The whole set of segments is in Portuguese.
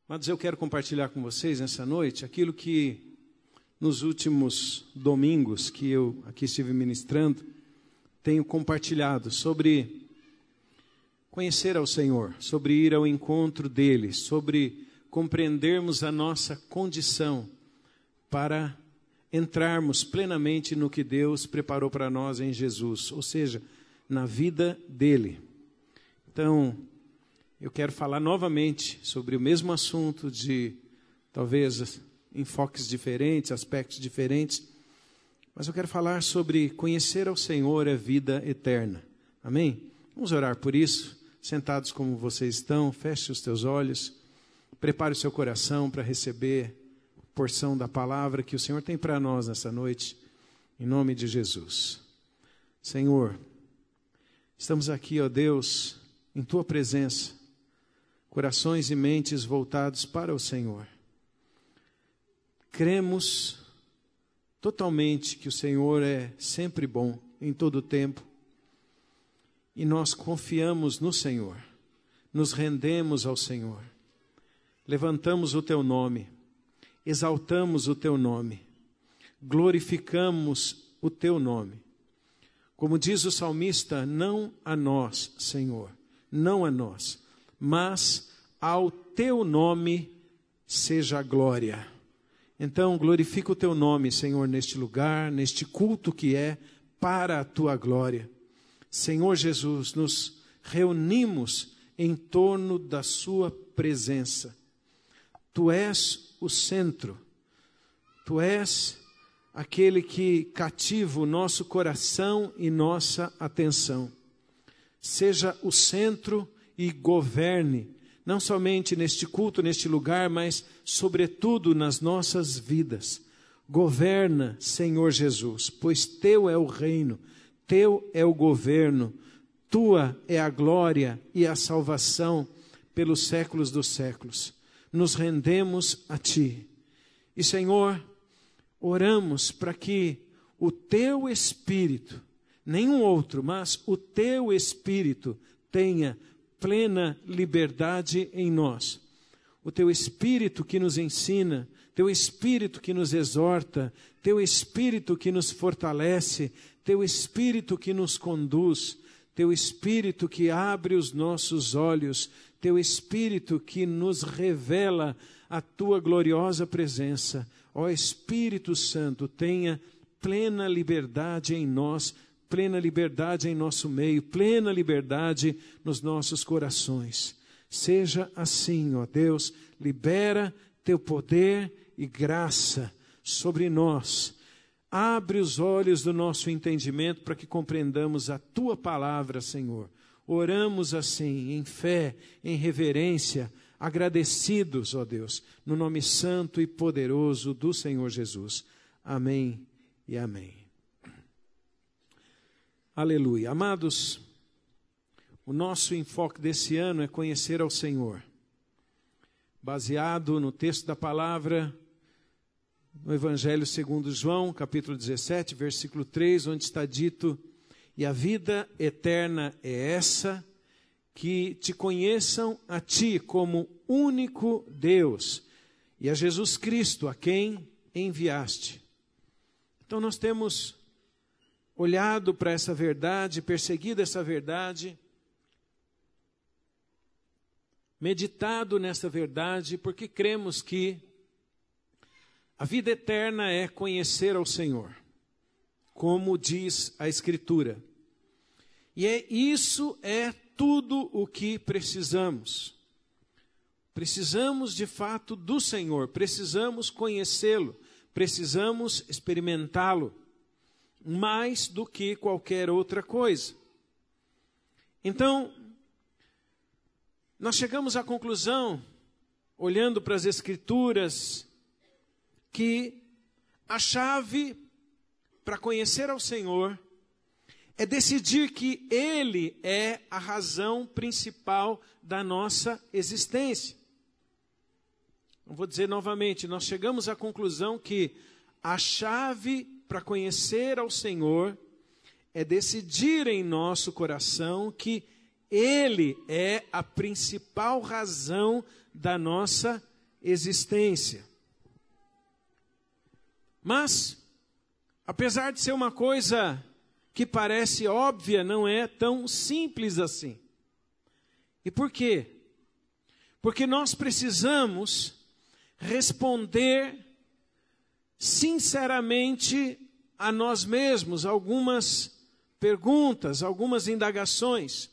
Mas eu quero compartilhar com vocês nessa noite aquilo que nos últimos domingos que eu aqui estive ministrando, tenho compartilhado sobre conhecer ao Senhor, sobre ir ao encontro dEle, sobre compreendermos a nossa condição para entrarmos plenamente no que Deus preparou para nós em Jesus, ou seja, na vida dEle. Então, eu quero falar novamente sobre o mesmo assunto de, talvez, enfoques diferentes, aspectos diferentes, mas eu quero falar sobre conhecer ao Senhor é vida eterna. Amém? Vamos orar por isso, sentados como vocês estão, feche os teus olhos, prepare o seu coração para receber a porção da palavra que o Senhor tem para nós nessa noite, em nome de Jesus. Senhor, estamos aqui, ó Deus, em Tua presença, corações e mentes voltados para o Senhor. Cremos totalmente que o Senhor é sempre bom, em todo o tempo. E nós confiamos no Senhor, nos rendemos ao Senhor. Levantamos o Teu nome, exaltamos o Teu nome, glorificamos o Teu nome. Como diz o salmista, não a nós, Senhor, não a nós, mas ao Teu nome seja a glória. Então, glorifica o Teu nome, Senhor, neste lugar, neste culto que é para a Tua glória. Senhor Jesus, nos reunimos em torno da Sua presença. Tu és o centro, Tu és aquele que cativa o nosso coração e nossa atenção. Seja o centro e governe, não somente neste culto, neste lugar, mas sobretudo nas nossas vidas. Governa, Senhor Jesus, pois Teu é o reino, Teu é o governo, Tua é a glória e a salvação pelos séculos dos séculos. Nos rendemos a Ti. E, Senhor, oramos para que o Teu Espírito, nenhum outro, mas o Teu Espírito tenha plena liberdade em nós. O Teu Espírito que nos ensina, Teu Espírito que nos exorta, Teu Espírito que nos fortalece, Teu Espírito que nos conduz, Teu Espírito que abre os nossos olhos, Teu Espírito que nos revela a Tua gloriosa presença. Ó Espírito Santo, tenha plena liberdade em nós, plena liberdade em nosso meio, plena liberdade nos nossos corações. Seja assim, ó Deus, libera Teu poder e graça sobre nós. Abre os olhos do nosso entendimento para que compreendamos a Tua palavra, Senhor. Oramos assim, em fé, em reverência, agradecidos, ó Deus, no nome santo e poderoso do Senhor Jesus. Amém e amém. Aleluia. Amados, o nosso enfoque desse ano é conhecer ao Senhor. Baseado no texto da palavra, no Evangelho segundo João, capítulo 17, versículo 3, onde está dito: e a vida eterna é essa, que te conheçam a Ti como único Deus, e a Jesus Cristo, a quem enviaste. Então nós temos olhado para essa verdade, perseguido essa verdade, meditado nessa verdade, porque cremos que a vida eterna é conhecer ao Senhor, como diz a Escritura. E isso é tudo o que precisamos. Precisamos de fato do Senhor, precisamos conhecê-lo, precisamos experimentá-lo, mais do que qualquer outra coisa. Então, nós chegamos à conclusão, olhando para as Escrituras, que a chave para conhecer ao Senhor é decidir que Ele é a razão principal da nossa existência. Eu vou dizer novamente, nós chegamos à conclusão que a chave para conhecer ao Senhor é decidir em nosso coração que Ele é a principal razão da nossa existência. Mas, apesar de ser uma coisa que parece óbvia, não é tão simples assim. E por quê? Porque nós precisamos responder sinceramente a nós mesmos algumas perguntas, algumas indagações.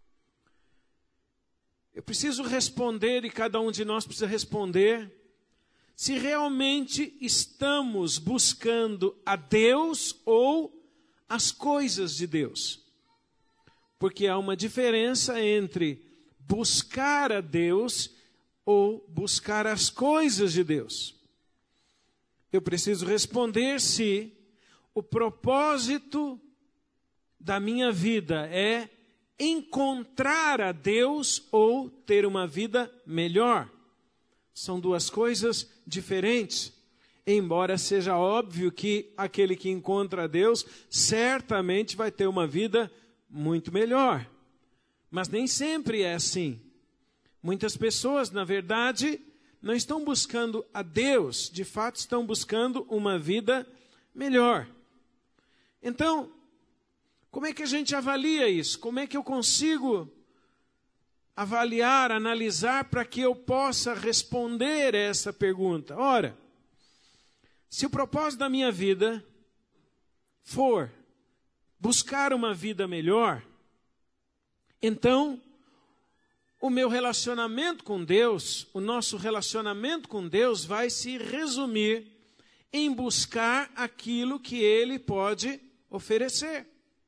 Eu preciso responder, e cada um de nós precisa responder, se realmente estamos buscando a Deus ou as coisas de Deus. Porque há uma diferença entre buscar a Deus ou buscar as coisas de Deus. Eu preciso responder se o propósito da minha vida é encontrar a Deus ou ter uma vida melhor. São duas coisas diferentes. Embora seja óbvio que aquele que encontra a Deus certamente vai ter uma vida muito melhor. Mas nem sempre é assim. Muitas pessoas, na verdade, não estão buscando a Deus, de fato estão buscando uma vida melhor. Então, como é que a gente avalia isso? Como é que eu consigo avaliar, analisar para que eu possa responder essa pergunta? Ora, se o propósito da minha vida for buscar uma vida melhor, então o meu relacionamento com Deus, o nosso relacionamento com Deus vai se resumir em buscar aquilo que Ele pode oferecer.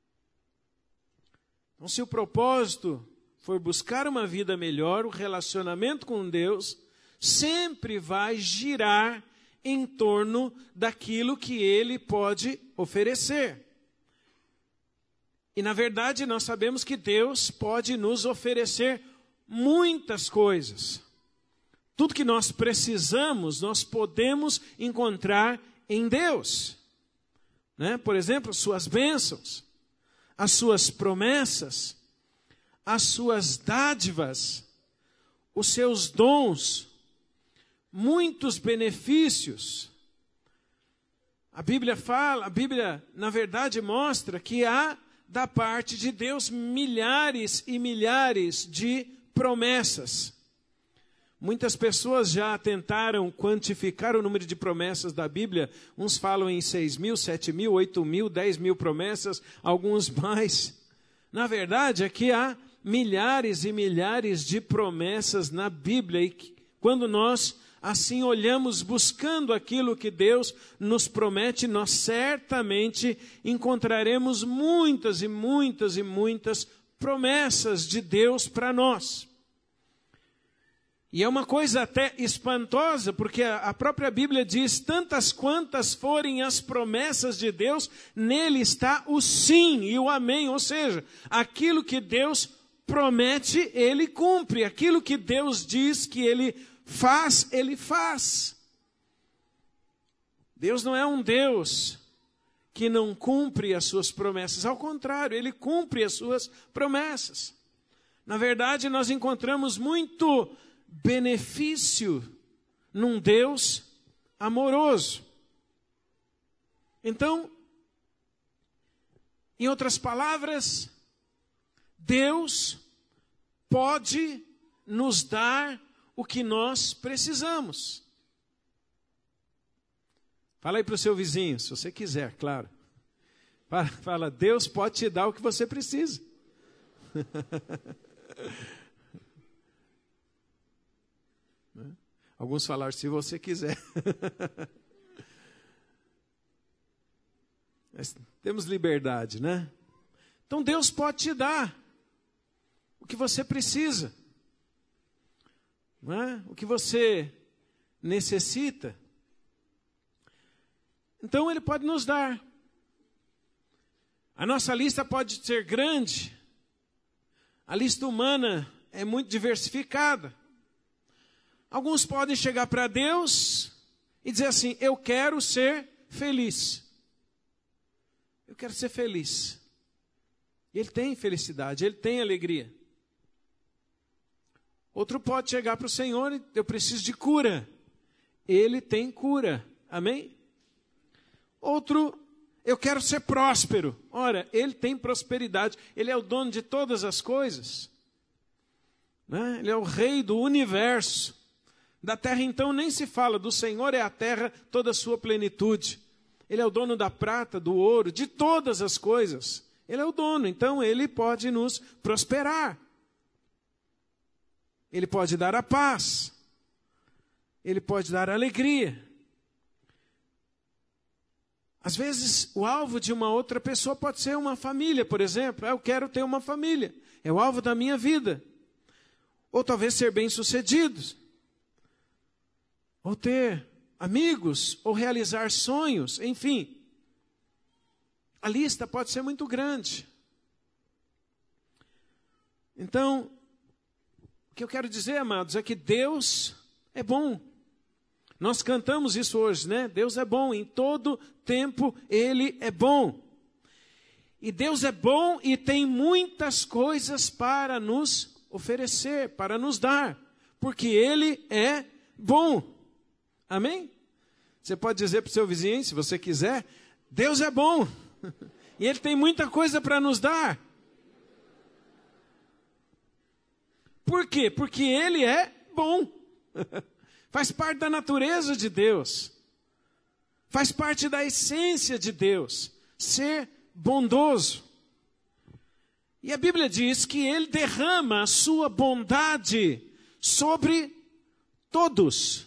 Então, se o propósito for buscar uma vida melhor, o relacionamento com Deus sempre vai girar em torno daquilo que Ele pode oferecer. E, na verdade, nós sabemos que Deus pode nos oferecer muitas coisas. Tudo que nós precisamos, nós podemos encontrar em Deus. Né? Por exemplo, suas bênçãos, as suas promessas, as suas dádivas, os seus dons, muitos benefícios. A Bíblia na verdade, mostra que há da parte de Deus milhares e milhares de promessas. Muitas pessoas já tentaram quantificar o número de promessas da Bíblia. Uns falam em 6.000, 7.000, 8.000, 10.000 promessas, alguns mais. Na verdade, é que há milhares e milhares de promessas na Bíblia. E quando nós assim olhamos buscando aquilo que Deus nos promete, nós certamente encontraremos muitas e muitas e muitas promessas de Deus para nós. E é uma coisa até espantosa, porque a própria Bíblia diz, tantas quantas forem as promessas de Deus, nele está o sim e o amém. Ou seja, aquilo que Deus promete, Ele cumpre. Aquilo que Deus diz que Ele faz, Ele faz. Deus não é um Deus que não cumpre as suas promessas. Ao contrário, Ele cumpre as suas promessas. Na verdade, nós encontramos muito benefício num Deus amoroso. Então, em outras palavras, Deus pode nos dar o que nós precisamos. Fala aí para o seu vizinho, se você quiser, claro. Fala, Deus pode te dar o que você precisa. Alguns falaram, se você quiser. Mas temos liberdade, né? Então Deus pode te dar o que você precisa, não é? O que você necessita. Então Ele pode nos dar. A nossa lista pode ser grande. A lista humana é muito diversificada. Alguns podem chegar para Deus e dizer assim, eu quero ser feliz. Eu quero ser feliz. E Ele tem felicidade, Ele tem alegria. Outro pode chegar para o Senhor e eu preciso de cura. Ele tem cura. Amém? Outro, eu quero ser próspero. Ora, Ele tem prosperidade. Ele é o dono de todas as coisas. Né? Ele é o rei do universo. Da terra, então, nem se fala. Do Senhor é a terra, toda a sua plenitude. Ele é o dono da prata, do ouro, de todas as coisas. Ele é o dono, então Ele pode nos prosperar. Ele pode dar a paz. Ele pode dar a alegria. Às vezes, o alvo de uma outra pessoa pode ser uma família, por exemplo. Eu quero ter uma família. É o alvo da minha vida. Ou talvez ser bem-sucedidos. Ou ter amigos, ou realizar sonhos, enfim. A lista pode ser muito grande. Então, o que eu quero dizer, amados, é que Deus é bom. Nós cantamos isso hoje, né? Deus é bom, em todo tempo Ele é bom. E Deus é bom e tem muitas coisas para nos oferecer, para nos dar, porque Ele é bom. Amém? Você pode dizer para o seu vizinho, se você quiser, Deus é bom. E Ele tem muita coisa para nos dar. Por quê? Porque Ele é bom. Faz parte da natureza de Deus. Faz parte da essência de Deus. Ser bondoso. E a Bíblia diz que Ele derrama a sua bondade sobre todos.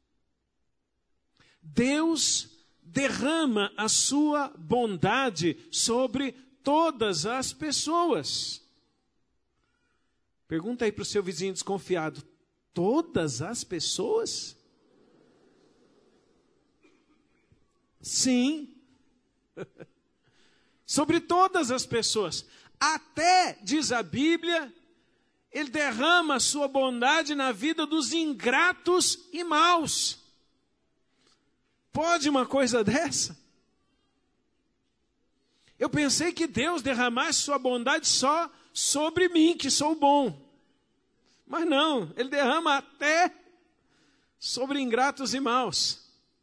Deus derrama a sua bondade sobre todas as pessoas. Pergunta aí para o seu vizinho desconfiado. Todas as pessoas? Sim. Sobre todas as pessoas. Até, diz a Bíblia, Ele derrama a sua bondade na vida dos ingratos e maus. Pode uma coisa dessa? Eu pensei que Deus derramasse sua bondade só sobre mim, que sou bom. Mas não, Ele derrama até sobre ingratos e maus.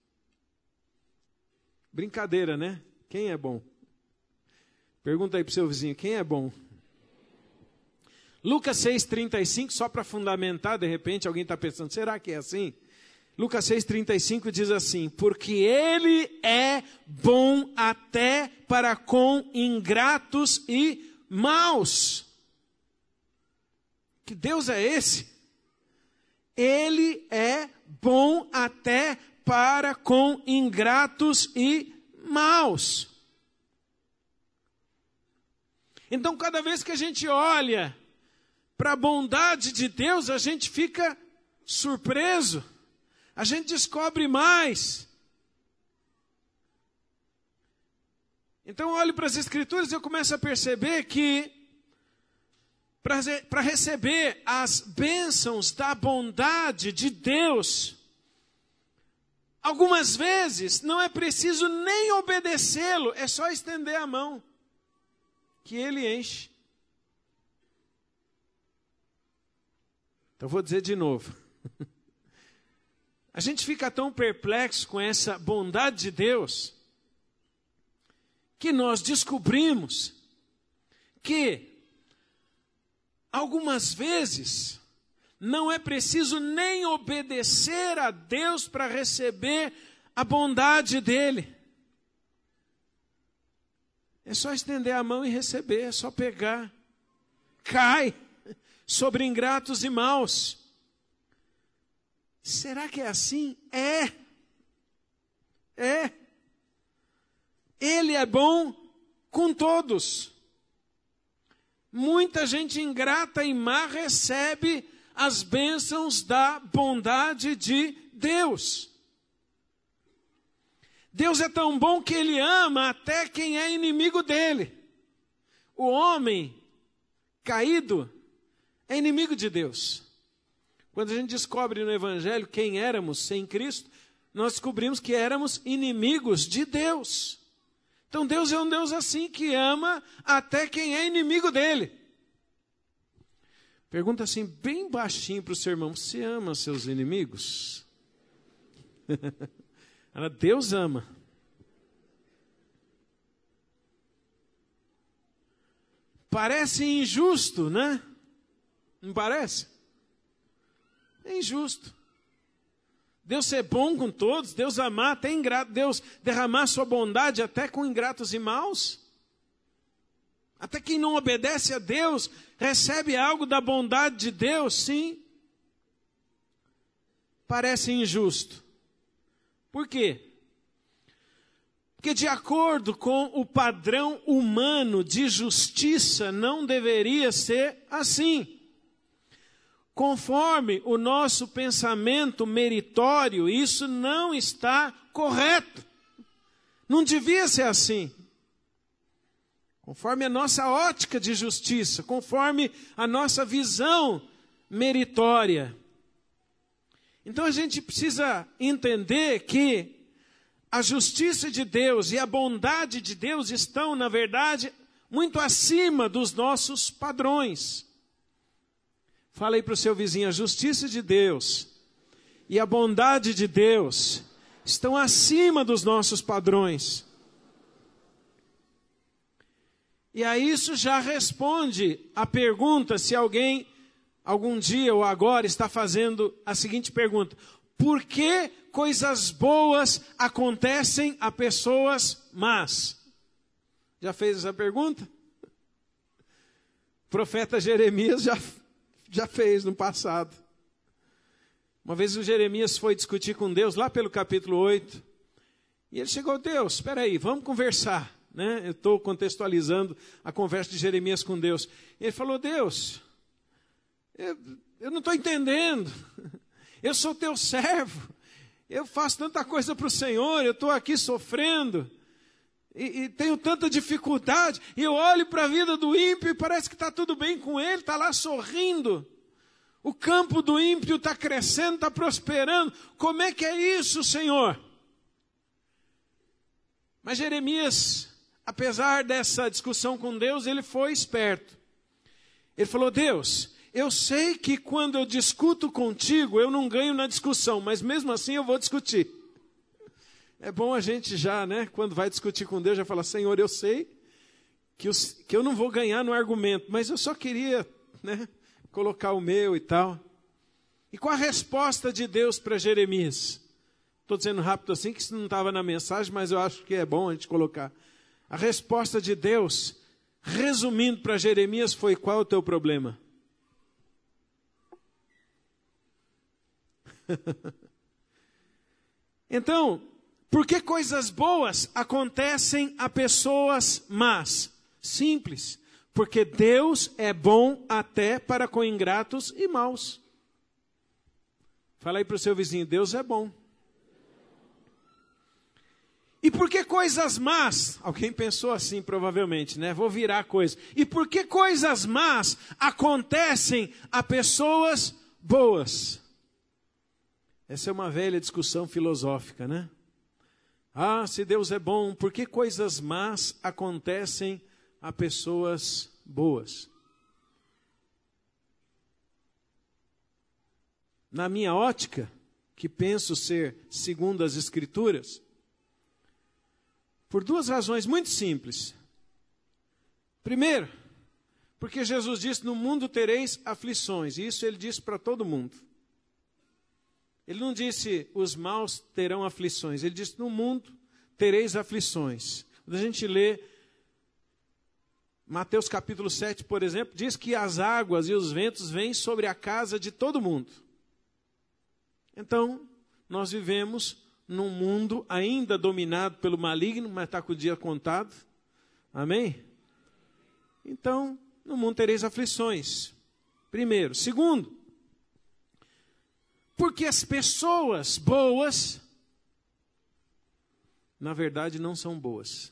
Brincadeira, né? Quem é bom? Pergunta aí para o seu vizinho, quem é bom? Lucas 6,35, só para fundamentar, de repente alguém está pensando, será que é assim? Lucas 6,35 diz assim, porque Ele é bom até para com ingratos e maus. Que Deus é esse? Ele é bom até para com ingratos e maus. Então, cada vez que a gente olha para a bondade de Deus, a gente fica surpreso. A gente descobre mais. Então, eu olho para as Escrituras e eu começo a perceber que para receber as bênçãos da bondade de Deus, algumas vezes não é preciso nem obedecê-lo, é só estender a mão, que Ele enche. Então, vou dizer de novo. A gente fica tão perplexo com essa bondade de Deus, que nós descobrimos que algumas vezes não é preciso nem obedecer a Deus para receber a bondade dEle. É só estender a mão e receber, é só pegar. Cai sobre ingratos e maus. Será que é assim? É. Ele é bom com todos. Muita gente ingrata e má recebe as bênçãos da bondade de Deus. Deus é tão bom que Ele ama até quem é inimigo dEle. O homem caído é inimigo de Deus. Quando a gente descobre no Evangelho quem éramos sem Cristo, nós descobrimos que éramos inimigos de Deus. Então Deus é um Deus assim, que ama até quem é inimigo dEle. Pergunta assim, bem baixinho para o seu irmão: você ama seus inimigos? Deus ama. Parece injusto, né? Não parece? É injusto. Deus ser bom com todos, Deus amar até ingrato, Deus derramar sua bondade até com ingratos e maus. Até quem não obedece a Deus recebe algo da bondade de Deus, sim. Parece injusto. Por quê? Porque de acordo com o padrão humano de justiça, não deveria ser assim. Conforme o nosso pensamento meritório, isso não está correto. Não devia ser assim. Conforme a nossa ótica de justiça, conforme a nossa visão meritória. Então a gente precisa entender que a justiça de Deus e a bondade de Deus estão, na verdade, muito acima dos nossos padrões. Fala aí para o seu vizinho: a justiça de Deus e a bondade de Deus estão acima dos nossos padrões. E aí isso já responde a pergunta, se alguém, algum dia ou agora, está fazendo a seguinte pergunta: por que coisas boas acontecem a pessoas más? Já fez essa pergunta? O profeta Jeremias já fez no passado. Uma vez o Jeremias foi discutir com Deus, lá pelo capítulo 8, e ele chegou: Deus, espera aí, vamos conversar. Eu estou contextualizando a conversa de Jeremias com Deus. Ele falou: Deus, eu não estou entendendo. Eu sou teu servo. Eu faço tanta coisa para o Senhor. Eu estou aqui sofrendo. E tenho tanta dificuldade. E eu olho para a vida do ímpio e parece que está tudo bem com ele. Está lá sorrindo. O campo do ímpio está crescendo, está prosperando. Como é que é isso, Senhor? Mas Jeremias, apesar dessa discussão com Deus, ele foi esperto. Ele falou: Deus, eu sei que quando eu discuto contigo, eu não ganho na discussão, mas mesmo assim eu vou discutir. É bom a gente já, quando vai discutir com Deus, já falar: Senhor, eu sei que eu não vou ganhar no argumento, mas eu só queria, colocar o meu e tal. E qual a resposta de Deus para Jeremias? Estou dizendo rápido assim, que isso não estava na mensagem, mas eu acho que é bom a gente colocar. A resposta de Deus, resumindo para Jeremias, foi: qual é o teu problema? Então, por que coisas boas acontecem a pessoas más? Simples. Porque Deus é bom até para com ingratos e maus. Fala aí para o seu vizinho: Deus é bom. E por que coisas más? Alguém pensou assim, provavelmente, Vou virar a coisa. E por que coisas más acontecem a pessoas boas? Essa é uma velha discussão filosófica, se Deus é bom, por que coisas más acontecem a pessoas boas? Na minha ótica, que penso ser segundo as Escrituras, por duas razões muito simples. Primeiro, porque Jesus disse: no mundo tereis aflições. E isso ele disse para todo mundo. Ele não disse: os maus terão aflições. Ele disse: no mundo tereis aflições. Quando a gente lê Mateus capítulo 7, por exemplo, diz que as águas e os ventos vêm sobre a casa de todo mundo. Então, nós vivemos num mundo ainda dominado pelo maligno, mas está com o dia contado. Amém? Então, no mundo tereis aflições. Primeiro. Segundo, porque as pessoas boas, na verdade, não são boas.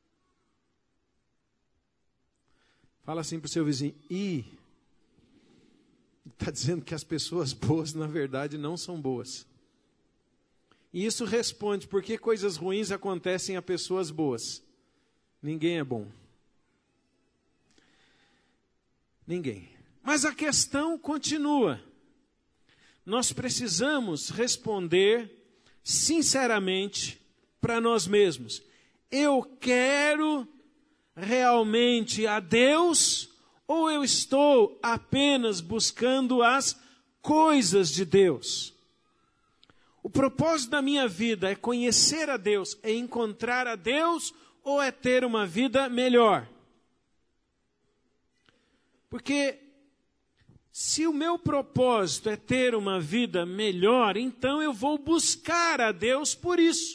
Fala assim para o seu vizinho: está dizendo que as pessoas boas, na verdade, não são boas. E isso responde: por que coisas ruins acontecem a pessoas boas? Ninguém é bom. Ninguém. Mas a questão continua. Nós precisamos responder sinceramente para nós mesmos. Eu quero realmente a Deus ou eu estou apenas buscando as coisas de Deus? O propósito da minha vida é conhecer a Deus, é encontrar a Deus ou é ter uma vida melhor? Porque se o meu propósito é ter uma vida melhor, então eu vou buscar a Deus por isso.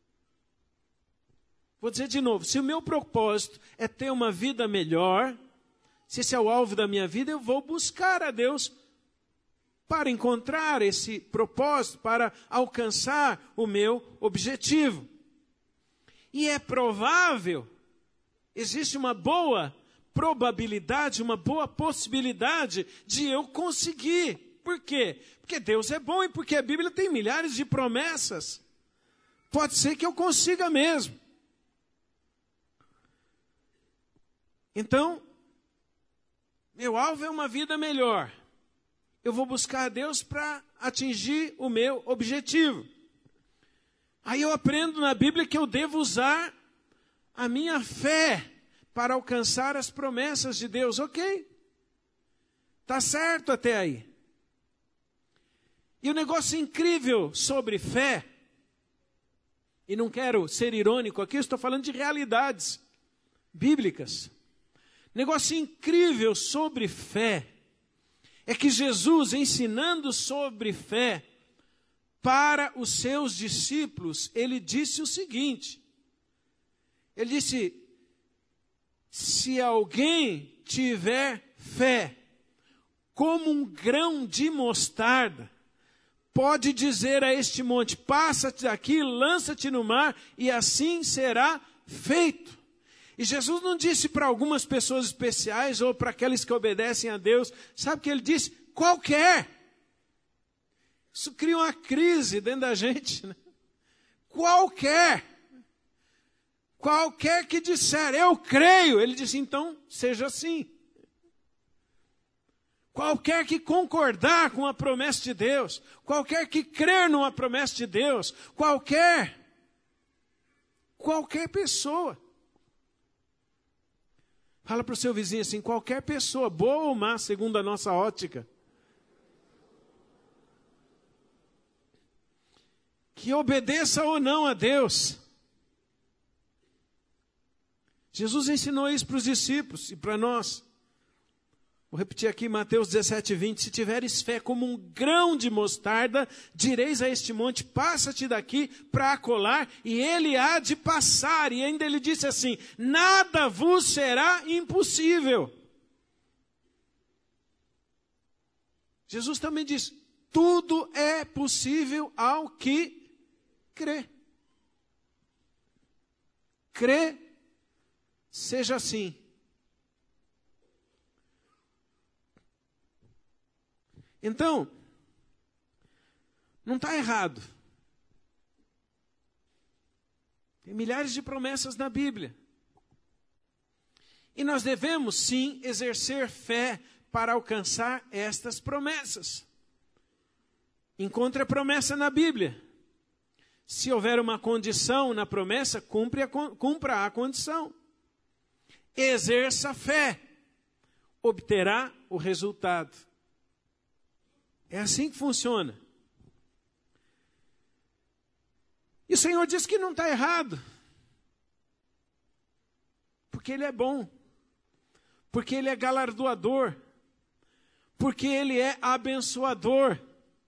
Vou dizer de novo, se o meu propósito é ter uma vida melhor, se esse é o alvo da minha vida, eu vou buscar a Deus para encontrar esse propósito, para alcançar o meu objetivo. E é provável, existe uma boa probabilidade, uma boa possibilidade de eu conseguir. Por quê? Porque Deus é bom e porque a Bíblia tem milhares de promessas. Pode ser que eu consiga mesmo. Então, meu alvo é uma vida melhor. Eu vou buscar a Deus para atingir o meu objetivo. Aí eu aprendo na Bíblia que eu devo usar a minha fé para alcançar as promessas de Deus. Ok. Está certo até aí. E o negócio incrível sobre fé, e não quero ser irônico aqui, estou falando de realidades bíblicas. Negócio incrível sobre fé é que Jesus, ensinando sobre fé para os seus discípulos, ele disse o seguinte. Ele disse: se alguém tiver fé como um grão de mostarda, pode dizer a este monte: passa-te daqui, lança-te no mar, e assim será feito. E Jesus não disse para algumas pessoas especiais ou para aqueles que obedecem a Deus. Sabe o que ele disse? Qualquer. Isso cria uma crise dentro da gente, né? Qualquer. Qualquer que disser, eu creio. Ele disse, então, seja assim. Qualquer que concordar com a promessa de Deus, qualquer que crer numa promessa de Deus, qualquer pessoa. Fala para o seu vizinho assim, qualquer pessoa, boa ou má, segundo a nossa ótica, que obedeça ou não a Deus. Jesus ensinou isso para os discípulos e para nós. Vou repetir aqui Mateus 17:20. Se tiveres fé como um grão de mostarda, direis a este monte, passa-te daqui para acolá, e ele há de passar. E ainda ele disse assim, nada vos será impossível. Jesus também diz, tudo é possível ao que crê. Crê, seja assim. Então, não está errado. Tem milhares de promessas na Bíblia. E nós devemos, sim, exercer fé para alcançar estas promessas. Encontre a promessa na Bíblia. Se houver uma condição na promessa, cumpra a condição. Exerça fé. Obterá o resultado. É assim que funciona. E o Senhor diz que não está errado. Porque Ele é bom. Porque Ele é galardoador. Porque Ele é abençoador.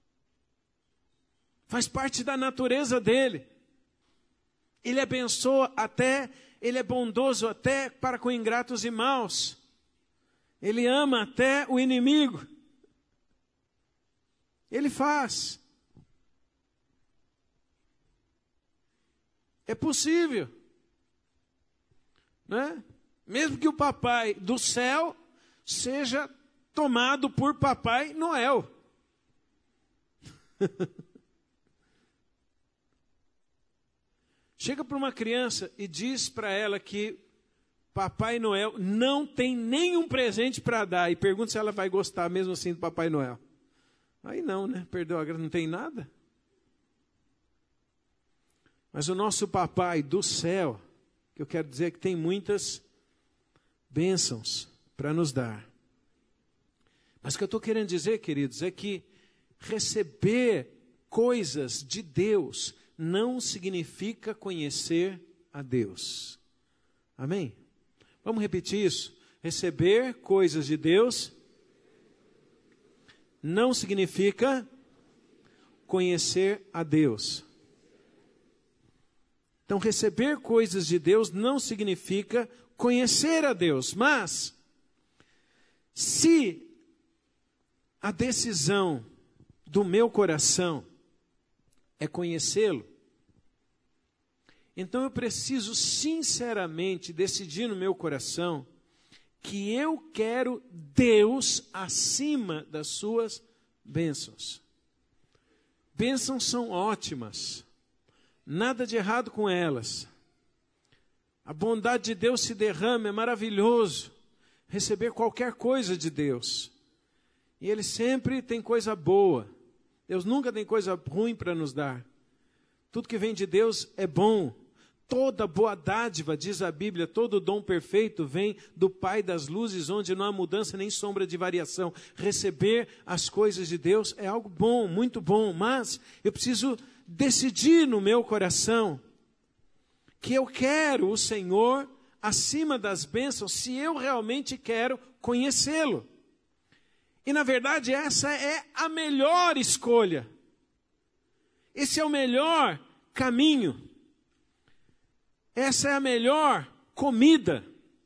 Faz parte da natureza dEle. Ele abençoa até, Ele é bondoso até para com ingratos e maus. Ele ama até o inimigo. Ele faz. É possível. Né? Mesmo que o papai do céu seja tomado por Papai Noel. Chega para uma criança e diz para ela que Papai Noel não tem nenhum presente para dar. E pergunta se ela vai gostar mesmo assim do Papai Noel. Aí não, né? Perdeu a graça, não tem nada. Mas o nosso Papai do céu, que eu quero dizer que tem muitas bênçãos para nos dar. Mas o que eu estou querendo dizer, queridos, é que receber coisas de Deus não significa conhecer a Deus. Amém? Vamos repetir isso. Receber coisas de Deus não significa conhecer a Deus. Então, receber coisas de Deus não significa conhecer a Deus. Mas, se a decisão do meu coração é conhecê-lo, então eu preciso sinceramente decidir no meu coração que eu quero Deus acima das suas bênçãos. Bênçãos são ótimas, nada de errado com elas. A bondade de Deus se derrama, é maravilhoso receber qualquer coisa de Deus. E Ele sempre tem coisa boa. Deus nunca tem coisa ruim para nos dar. Tudo que vem de Deus é bom. Toda boa dádiva, diz a Bíblia, todo dom perfeito vem do Pai das luzes, onde não há mudança nem sombra de variação. Receber as coisas de Deus é algo bom, muito bom, mas eu preciso decidir no meu coração que eu quero o Senhor acima das bênçãos, se eu realmente quero conhecê-lo. E na verdade essa é a melhor escolha. Esse é o melhor caminho. Essa é a melhor comida.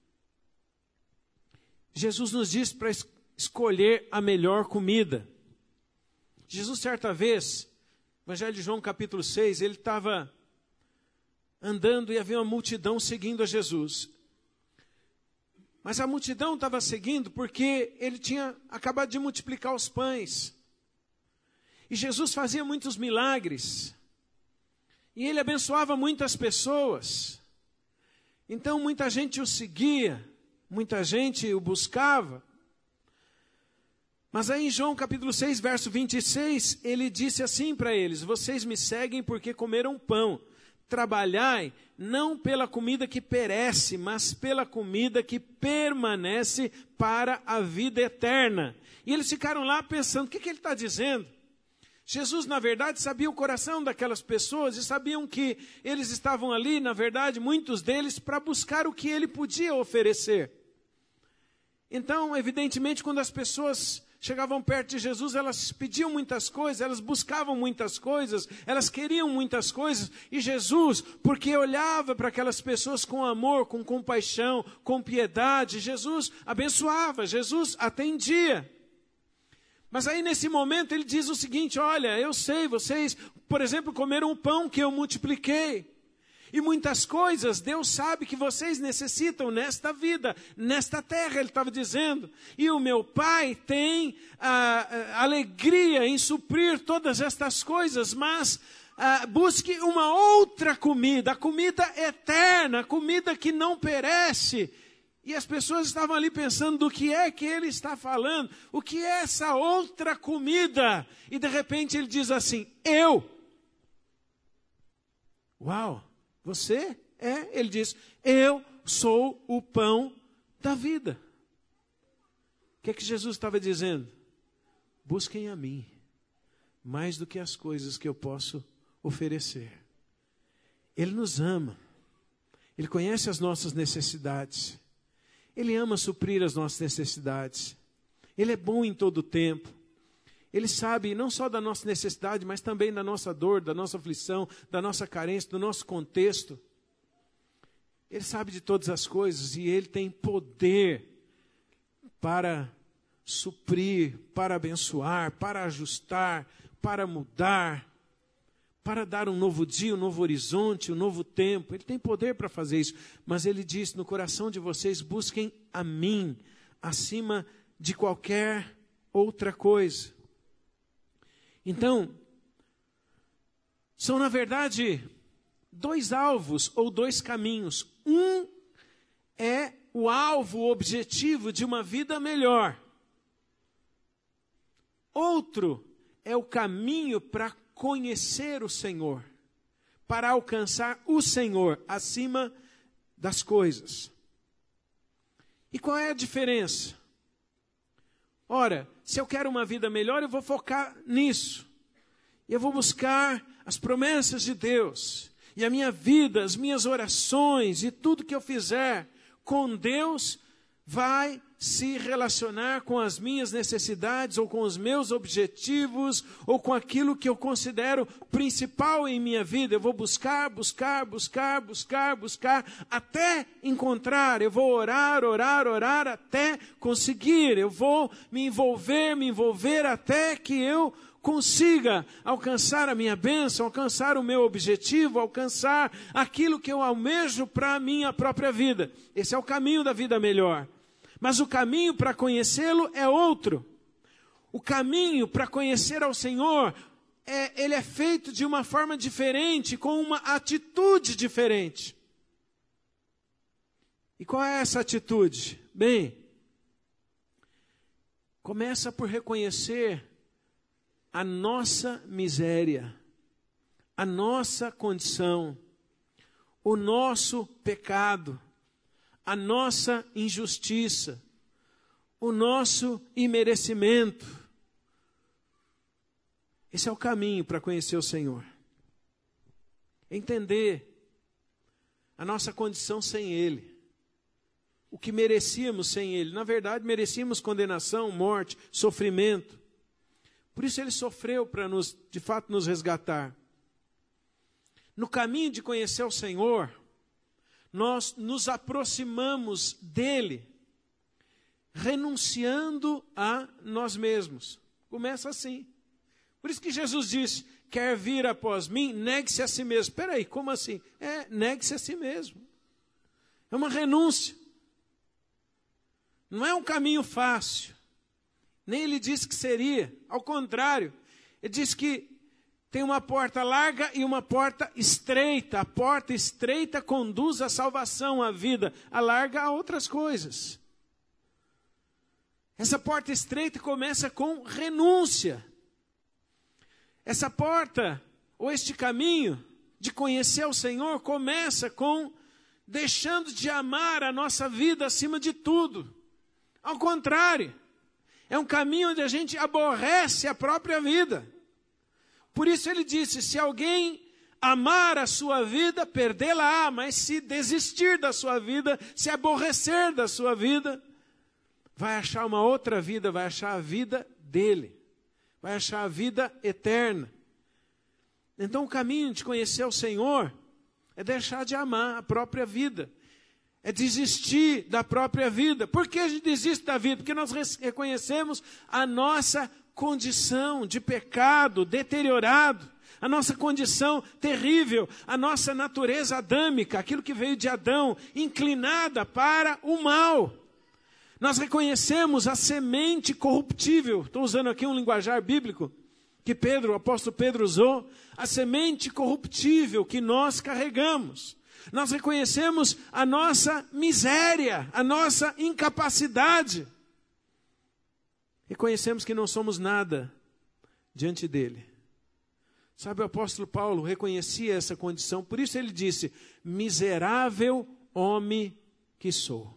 Jesus nos diz para escolher a melhor comida. Jesus, certa vez, Evangelho de João, capítulo 6, ele estava andando e havia uma multidão seguindo a Jesus. Mas a multidão estava seguindo porque ele tinha acabado de multiplicar os pães. E Jesus fazia muitos milagres. E ele abençoava muitas pessoas. Então muita gente o seguia, muita gente o buscava. Mas aí em João capítulo 6, verso 26, ele disse assim para eles: vocês me seguem porque comeram pão. Trabalhai não pela comida que perece, mas pela comida que permanece para a vida eterna. E eles ficaram lá pensando, o que ele está dizendo? Jesus, na verdade, sabia o coração daquelas pessoas e sabiam que eles estavam ali, na verdade, muitos deles, para buscar o que ele podia oferecer. Então, evidentemente, quando as pessoas chegavam perto de Jesus, elas pediam muitas coisas, elas buscavam muitas coisas, elas queriam muitas coisas, e Jesus, porque olhava para aquelas pessoas com amor, com compaixão, com piedade, Jesus abençoava, Jesus atendia. Mas aí nesse momento ele diz o seguinte: olha, eu sei, vocês, por exemplo, comeram o pão que eu multipliquei. E muitas coisas Deus sabe que vocês necessitam nesta vida, nesta terra, ele estava dizendo. E o meu Pai tem alegria em suprir todas estas coisas, mas busque uma outra comida, a comida eterna, a comida que não perece. E as pessoas estavam ali pensando do que é que ele está falando, o que é essa outra comida? E de repente ele diz assim: eu. Uau, você? Ele diz: eu sou o pão da vida. O que é que Jesus estava dizendo? Busquem a mim, mais do que as coisas que eu posso oferecer. Ele nos ama, Ele conhece as nossas necessidades. Ele ama suprir as nossas necessidades. Ele é bom em todo o tempo. Ele sabe não só da nossa necessidade, mas também da nossa dor, da nossa aflição, da nossa carência, do nosso contexto. Ele sabe de todas as coisas e Ele tem poder para suprir, para abençoar, para ajustar, para mudar, para dar um novo dia, um novo horizonte, um novo tempo. Ele tem poder para fazer isso. Mas Ele diz: no coração de vocês, busquem a mim, acima de qualquer outra coisa. Então, são na verdade dois alvos ou dois caminhos. Um é o alvo, o objetivo de uma vida melhor. Outro é o caminho para conhecer o Senhor, para alcançar o Senhor acima das coisas. E qual é a diferença? Ora, se eu quero uma vida melhor, eu vou focar nisso. Eu vou buscar as promessas de Deus. E a minha vida, as minhas orações e tudo que eu fizer com Deus vai se relacionar com as minhas necessidades ou com os meus objetivos ou com aquilo que eu considero principal em minha vida. Eu vou buscar até encontrar. Eu vou orar até conseguir. Eu vou me envolver até que eu consiga alcançar a minha bênção, alcançar o meu objetivo, alcançar aquilo que eu almejo para a minha própria vida. Esse é o caminho da vida melhor. Mas o caminho para conhecê-lo é outro. O caminho para conhecer ao Senhor, ele é feito de uma forma diferente, com uma atitude diferente. E qual é essa atitude? Bem, começa por reconhecer a nossa miséria, a nossa condição, o nosso pecado, a nossa injustiça, o nosso imerecimento. Esse é o caminho para conhecer o Senhor. Entender a nossa condição sem Ele. O que merecíamos sem Ele. Na verdade, merecíamos condenação, morte, sofrimento. Por isso Ele sofreu para de fato nos resgatar. No caminho de conhecer o Senhor, nós nos aproximamos dEle, renunciando a nós mesmos. Começa assim. Por isso que Jesus disse, quer vir após mim, negue-se a si mesmo. Espera aí, como assim? Negue-se a si mesmo. É uma renúncia. Não é um caminho fácil. Nem ele disse que seria. Ao contrário, ele disse que tem uma porta larga e uma porta estreita. A porta estreita conduz à salvação, à vida. A larga a outras coisas. Essa porta estreita começa com renúncia. Essa porta, ou este caminho de conhecer o Senhor, começa com deixando de amar a nossa vida acima de tudo. Ao contrário, é um caminho onde a gente aborrece a própria vida. Por isso ele disse, se alguém amar a sua vida, perdê-la-á, mas se desistir da sua vida, se aborrecer da sua vida, vai achar uma outra vida, vai achar a vida dele, vai achar a vida eterna. Então o caminho de conhecer o Senhor é deixar de amar a própria vida, é desistir da própria vida. Por que a gente desiste da vida? Porque nós reconhecemos a nossa condição de pecado deteriorado, a nossa condição terrível, a nossa natureza adâmica, aquilo que veio de Adão, inclinada para o mal. Nós reconhecemos a semente corruptível, estou usando aqui um linguajar bíblico, que o apóstolo Pedro usou, a semente corruptível que nós carregamos. Nós reconhecemos a nossa miséria, a nossa incapacidade. Reconhecemos que não somos nada diante dele. Sabe, o apóstolo Paulo reconhecia essa condição, por isso ele disse, miserável homem que sou.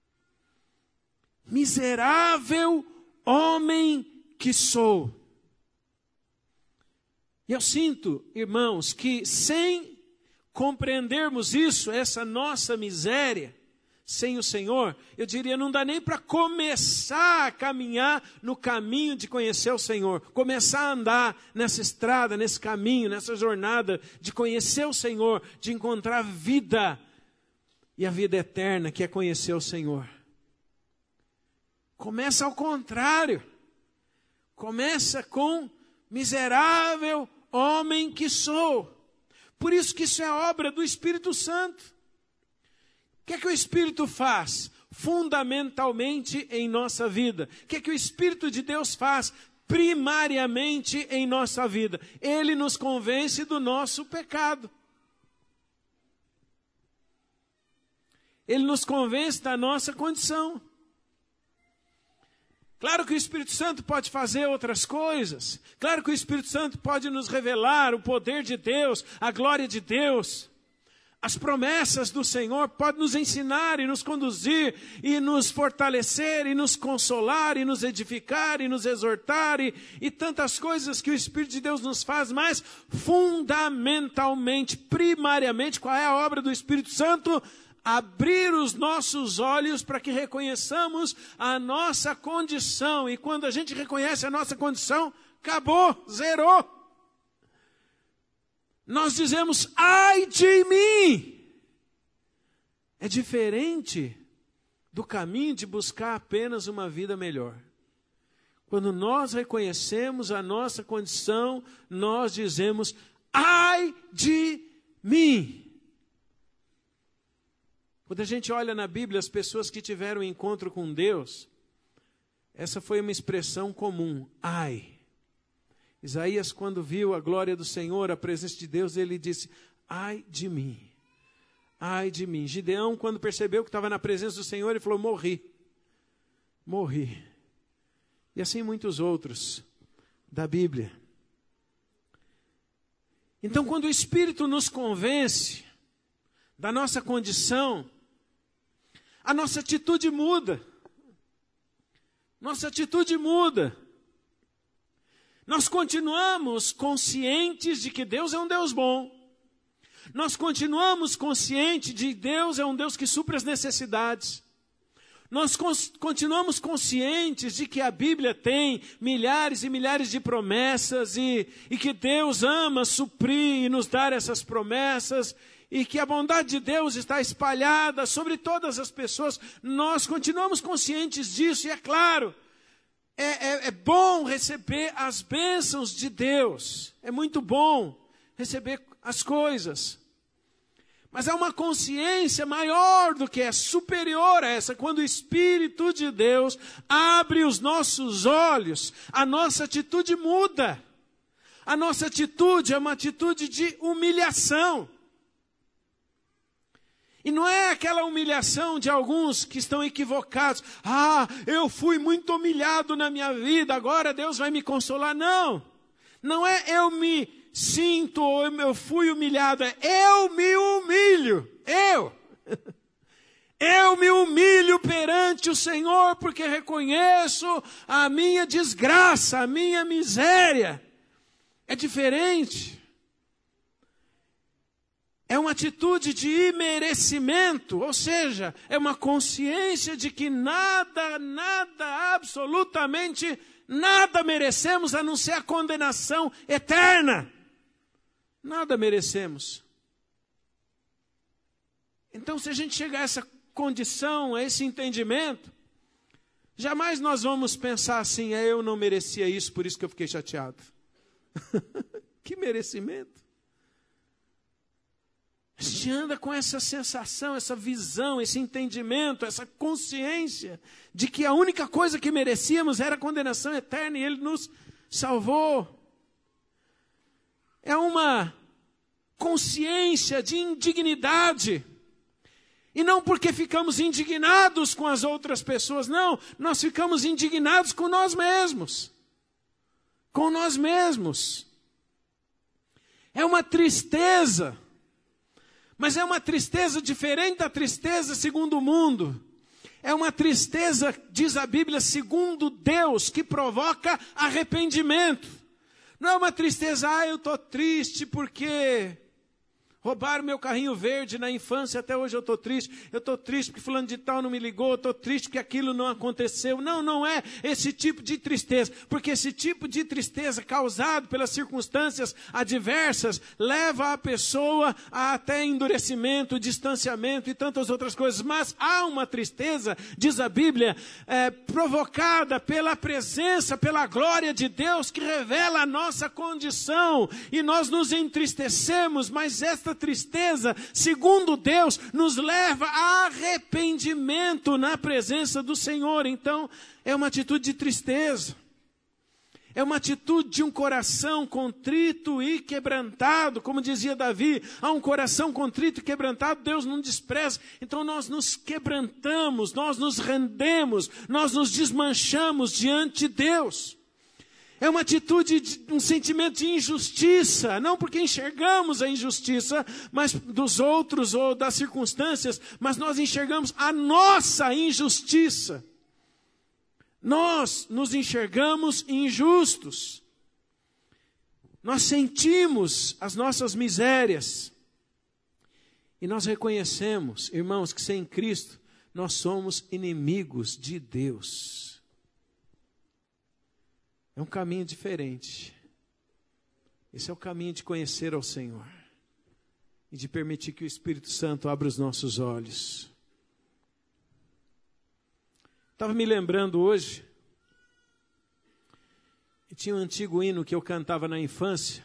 Miserável homem que sou. E eu sinto, irmãos, que sem compreendermos isso, essa nossa miséria, sem o Senhor, eu diria, não dá nem para começar a caminhar no caminho de conhecer o Senhor. Começar a andar nessa estrada, nesse caminho, nessa jornada de conhecer o Senhor, de encontrar vida e a vida eterna que é conhecer o Senhor. Começa ao contrário. Começa com miserável homem que sou. Por isso que isso é obra do Espírito Santo. O que o Espírito faz fundamentalmente em nossa vida? O que o Espírito de Deus faz primariamente em nossa vida? Ele nos convence do nosso pecado. Ele nos convence da nossa condição. Claro que o Espírito Santo pode fazer outras coisas. Claro que o Espírito Santo pode nos revelar o poder de Deus, a glória de Deus. As promessas do Senhor podem nos ensinar e nos conduzir e nos fortalecer e nos consolar e nos edificar e nos exortar e tantas coisas que o Espírito de Deus nos faz, mas fundamentalmente, primariamente, qual é a obra do Espírito Santo? Abrir os nossos olhos para que reconheçamos a nossa condição. E quando a gente reconhece a nossa condição, acabou, zerou. Nós dizemos, ai de mim. É diferente do caminho de buscar apenas uma vida melhor. Quando nós reconhecemos a nossa condição, nós dizemos, ai de mim. Quando a gente olha na Bíblia as pessoas que tiveram encontro com Deus, essa foi uma expressão comum, ai. Isaías, quando viu a glória do Senhor, a presença de Deus, ele disse, ai de mim, ai de mim. Gideão, quando percebeu que estava na presença do Senhor, ele falou, morri. E assim muitos outros da Bíblia. Então, quando o Espírito nos convence da nossa condição, a nossa atitude muda. Nossa atitude muda. Nós continuamos conscientes de que Deus é um Deus bom. Nós continuamos conscientes de que Deus é um Deus que supre as necessidades. Nós continuamos conscientes de que a Bíblia tem milhares e milhares de promessas e que Deus ama suprir e nos dar essas promessas e que a bondade de Deus está espalhada sobre todas as pessoas. Nós continuamos conscientes disso e é claro, é bom receber as bênçãos de Deus. É muito bom receber as coisas. Mas há uma consciência maior do que é, superior a essa. Quando o Espírito de Deus abre os nossos olhos, a nossa atitude muda. A nossa atitude é uma atitude de humilhação. E não é aquela humilhação de alguns que estão equivocados. Eu fui muito humilhado na minha vida, agora Deus vai me consolar. Não, não é eu me sinto ou eu fui humilhado, é eu me humilho. Eu me humilho perante o Senhor porque reconheço a minha desgraça, a minha miséria. É diferente. É uma atitude de imerecimento, ou seja, é uma consciência de que nada, absolutamente nada merecemos a não ser a condenação eterna. Nada merecemos. Então, se a gente chegar a essa condição, a esse entendimento, jamais nós vamos pensar assim, eu não merecia isso, por isso que eu fiquei chateado. Que merecimento. A gente anda com essa sensação, essa visão, esse entendimento, essa consciência de que a única coisa que merecíamos era a condenação eterna e Ele nos salvou. É uma consciência de indignidade. E não porque ficamos indignados com as outras pessoas, não. Nós ficamos indignados com nós mesmos. Com nós mesmos. É uma tristeza. Mas é uma tristeza diferente da tristeza segundo o mundo. É uma tristeza, diz a Bíblia, segundo Deus, que provoca arrependimento. Não é uma tristeza, eu estou triste porque roubaram meu carrinho verde na infância, até hoje eu estou triste porque fulano de tal não me ligou, eu estou triste porque aquilo não aconteceu. Não, não é esse tipo de tristeza, porque esse tipo de tristeza causado pelas circunstâncias adversas leva a pessoa a até endurecimento, distanciamento e tantas outras coisas. Mas há uma tristeza, diz a Bíblia, provocada pela presença, pela glória de Deus que revela a nossa condição e nós nos entristecemos, mas esta tristeza, segundo Deus, nos leva a arrependimento na presença do Senhor. Então, é uma atitude de tristeza. É uma atitude de um coração contrito e quebrantado. Como dizia Davi, há um coração contrito e quebrantado, Deus não despreza. Então nós nos quebrantamos, nós nos rendemos, nós nos desmanchamos diante de Deus. É uma atitude, um sentimento de injustiça, não porque enxergamos a injustiça mas dos outros ou das circunstâncias, mas nós enxergamos a nossa injustiça. Nós nos enxergamos injustos. Nós sentimos as nossas misérias. E nós reconhecemos, irmãos, que sem Cristo nós somos inimigos de Deus. É um caminho diferente. Esse é o caminho de conhecer ao Senhor. E de permitir que o Espírito Santo abra os nossos olhos. Estava me lembrando hoje, e tinha um antigo hino que eu cantava na infância,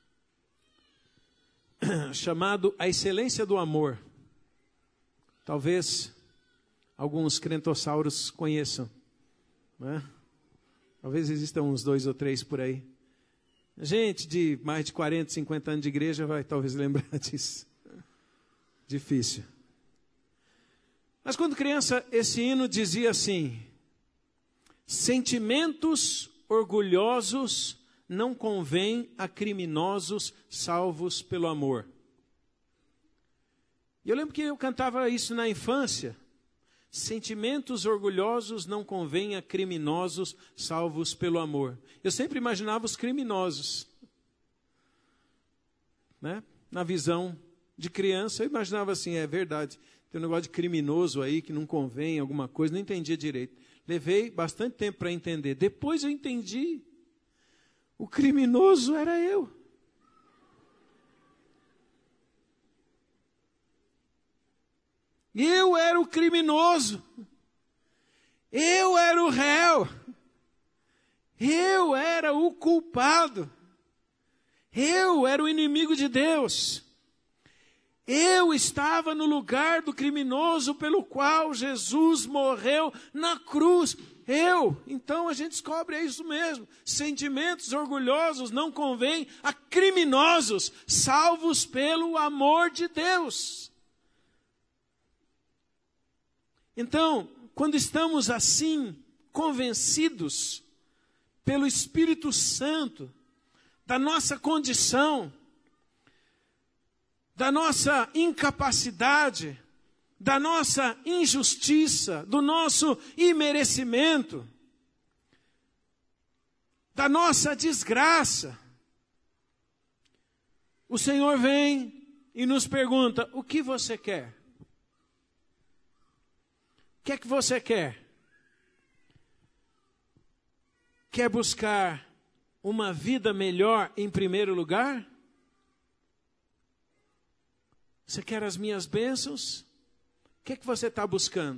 chamado A Excelência do Amor. Talvez alguns crentossauros conheçam, não é? Talvez existam uns 2 ou 3 por aí. Gente de mais de 40, 50 anos de igreja vai talvez lembrar disso. Difícil. Mas quando criança, esse hino dizia assim: sentimentos orgulhosos não convém a criminosos salvos pelo amor. E eu lembro que eu cantava isso na infância. Sentimentos orgulhosos não convém a criminosos salvos pelo amor. Eu sempre imaginava os criminosos, né? Na visão de criança, eu imaginava assim, é verdade, tem um negócio de criminoso aí que não convém, alguma coisa, não entendia direito. Levei bastante tempo para entender. Depois eu entendi. O criminoso era eu. Eu era o criminoso. Eu era o réu. Eu era o culpado. Eu era o inimigo de Deus. Eu estava no lugar do criminoso pelo qual Jesus morreu na cruz. Então a gente descobre, é isso mesmo. Sentimentos orgulhosos não convêm a criminosos, salvos pelo amor de Deus. Então, quando estamos assim, convencidos pelo Espírito Santo, da nossa condição, da nossa incapacidade, da nossa injustiça, do nosso imerecimento, da nossa desgraça, o Senhor vem e nos pergunta: o que você quer? O que é que você quer? Quer buscar uma vida melhor em primeiro lugar? Você quer as minhas bênçãos? O que é que você está buscando?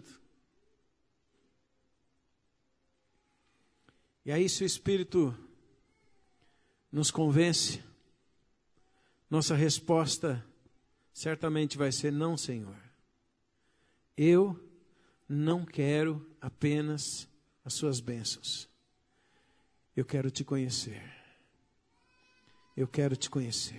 E aí, se o Espírito nos convence, nossa resposta certamente vai ser: não, Senhor. Eu não quero apenas as suas bênçãos. Eu quero te conhecer. Eu quero te conhecer.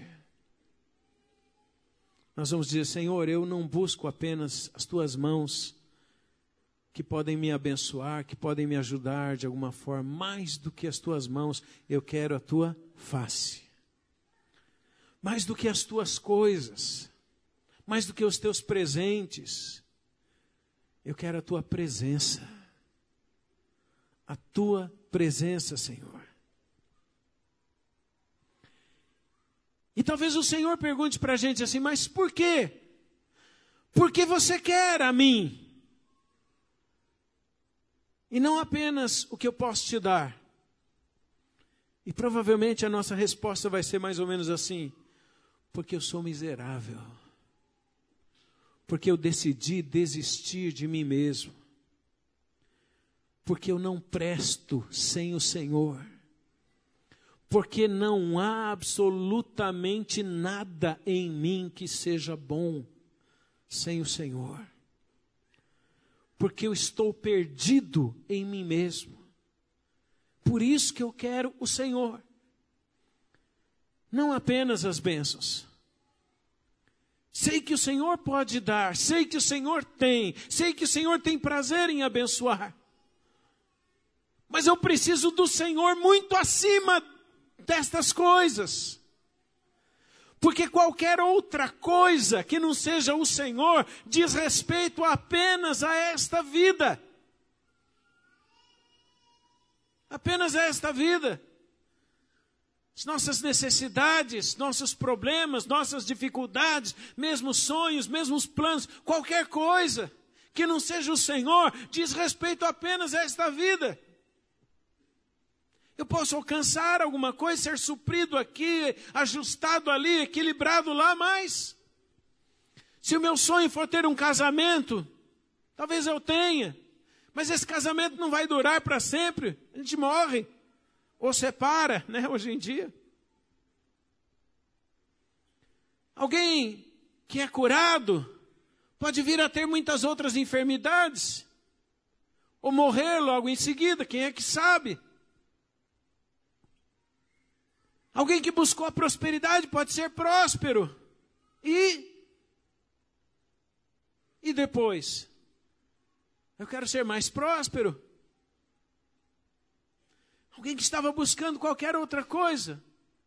Nós vamos dizer: Senhor, eu não busco apenas as tuas mãos que podem me abençoar, que podem me ajudar de alguma forma. Mais do que as tuas mãos, eu quero a tua face. Mais do que as tuas coisas. Mais do que os teus presentes. Eu quero a tua presença. A tua presença, Senhor. E talvez o Senhor pergunte para a gente assim: mas por quê? Por que você quer a mim? E não apenas o que eu posso te dar. E provavelmente a nossa resposta vai ser mais ou menos assim: porque eu sou miserável. Porque eu decidi desistir de mim mesmo. Porque eu não presto sem o Senhor. Porque não há absolutamente nada em mim que seja bom sem o Senhor. Porque eu estou perdido em mim mesmo. Por isso que eu quero o Senhor. Não apenas as bênçãos. Sei que o Senhor pode dar, sei que o Senhor tem, sei que o Senhor tem prazer em abençoar. Mas eu preciso do Senhor muito acima destas coisas. Porque qualquer outra coisa que não seja o Senhor diz respeito apenas a esta vida. Apenas a esta vida. As nossas necessidades, nossos problemas, nossas dificuldades, mesmos sonhos, mesmos planos, qualquer coisa que não seja o Senhor, diz respeito apenas a esta vida. Eu posso alcançar alguma coisa, ser suprido aqui, ajustado ali, equilibrado lá, mas se o meu sonho for ter um casamento, talvez eu tenha, mas esse casamento não vai durar para sempre, a gente morre. Ou separa, né, hoje em dia. Alguém que é curado pode vir a ter muitas outras enfermidades. Ou morrer logo em seguida, quem é que sabe? Alguém que buscou a prosperidade pode ser próspero. E depois? Eu quero ser mais próspero. Alguém que estava buscando qualquer outra coisa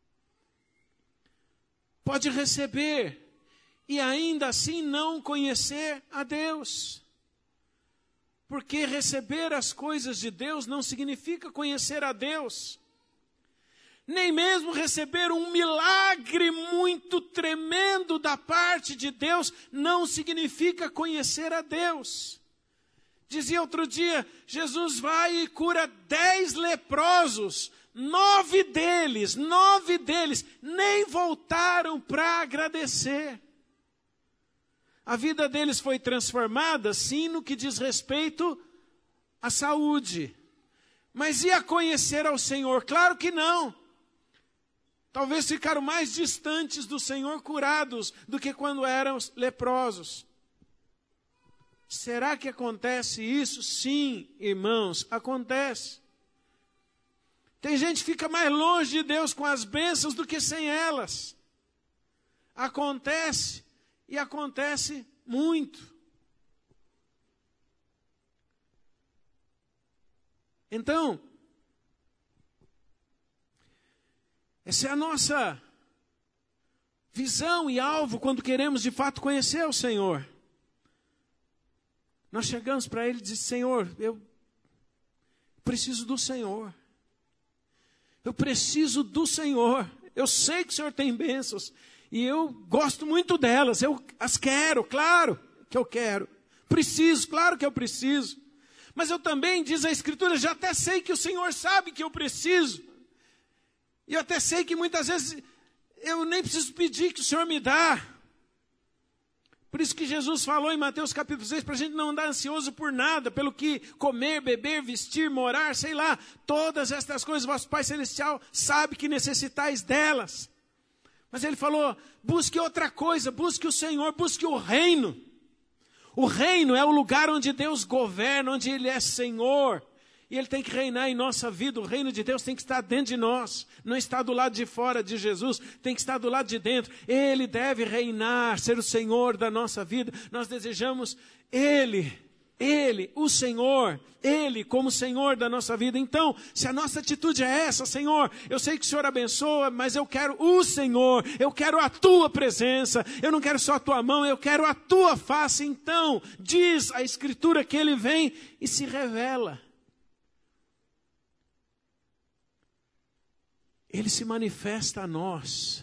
pode receber e ainda assim não conhecer a Deus. Porque receber as coisas de Deus não significa conhecer a Deus. Nem mesmo receber um milagre muito tremendo da parte de Deus não significa conhecer a Deus. Dizia outro dia, Jesus vai e cura 10 leprosos, 9 deles nem voltaram para agradecer. A vida deles foi transformada, sim, no que diz respeito à saúde. Mas e a conhecer ao Senhor? Claro que não. Talvez ficaram mais distantes do Senhor curados do que quando eram leprosos. Será que acontece isso? Sim, irmãos, acontece. Tem gente que fica mais longe de Deus com as bênçãos do que sem elas. Acontece, e acontece muito. Então, essa é a nossa visão e alvo quando queremos de fato conhecer o Senhor. Nós chegamos para Ele e dizemos, Senhor, eu preciso do Senhor. Eu preciso do Senhor. Eu sei que o Senhor tem bênçãos. E eu gosto muito delas. Eu as quero, claro que eu quero. Preciso, claro que eu preciso. Mas eu também, diz a Escritura, já até sei que o Senhor sabe que eu preciso. E eu até sei que muitas vezes eu nem preciso pedir que o Senhor me dá. Por isso que Jesus falou em Mateus capítulo 6, para a gente não andar ansioso por nada, pelo que comer, beber, vestir, morar, sei lá. Todas estas coisas, vosso Pai Celestial sabe que necessitais delas. Mas Ele falou, busque outra coisa, busque o Senhor, busque o reino. O reino é o lugar onde Deus governa, onde Ele é Senhor. E Ele tem que reinar em nossa vida. O reino de Deus tem que estar dentro de nós. Não está do lado de fora de Jesus. Tem que estar do lado de dentro. Ele deve reinar, ser o Senhor da nossa vida. Nós desejamos Ele, o Senhor. Ele como Senhor da nossa vida. Então, se a nossa atitude é essa, Senhor, eu sei que o Senhor abençoa, mas eu quero o Senhor. Eu quero a Tua presença. Eu não quero só a Tua mão, eu quero a Tua face. Então, diz a Escritura que Ele vem e se revela. Ele se manifesta a nós.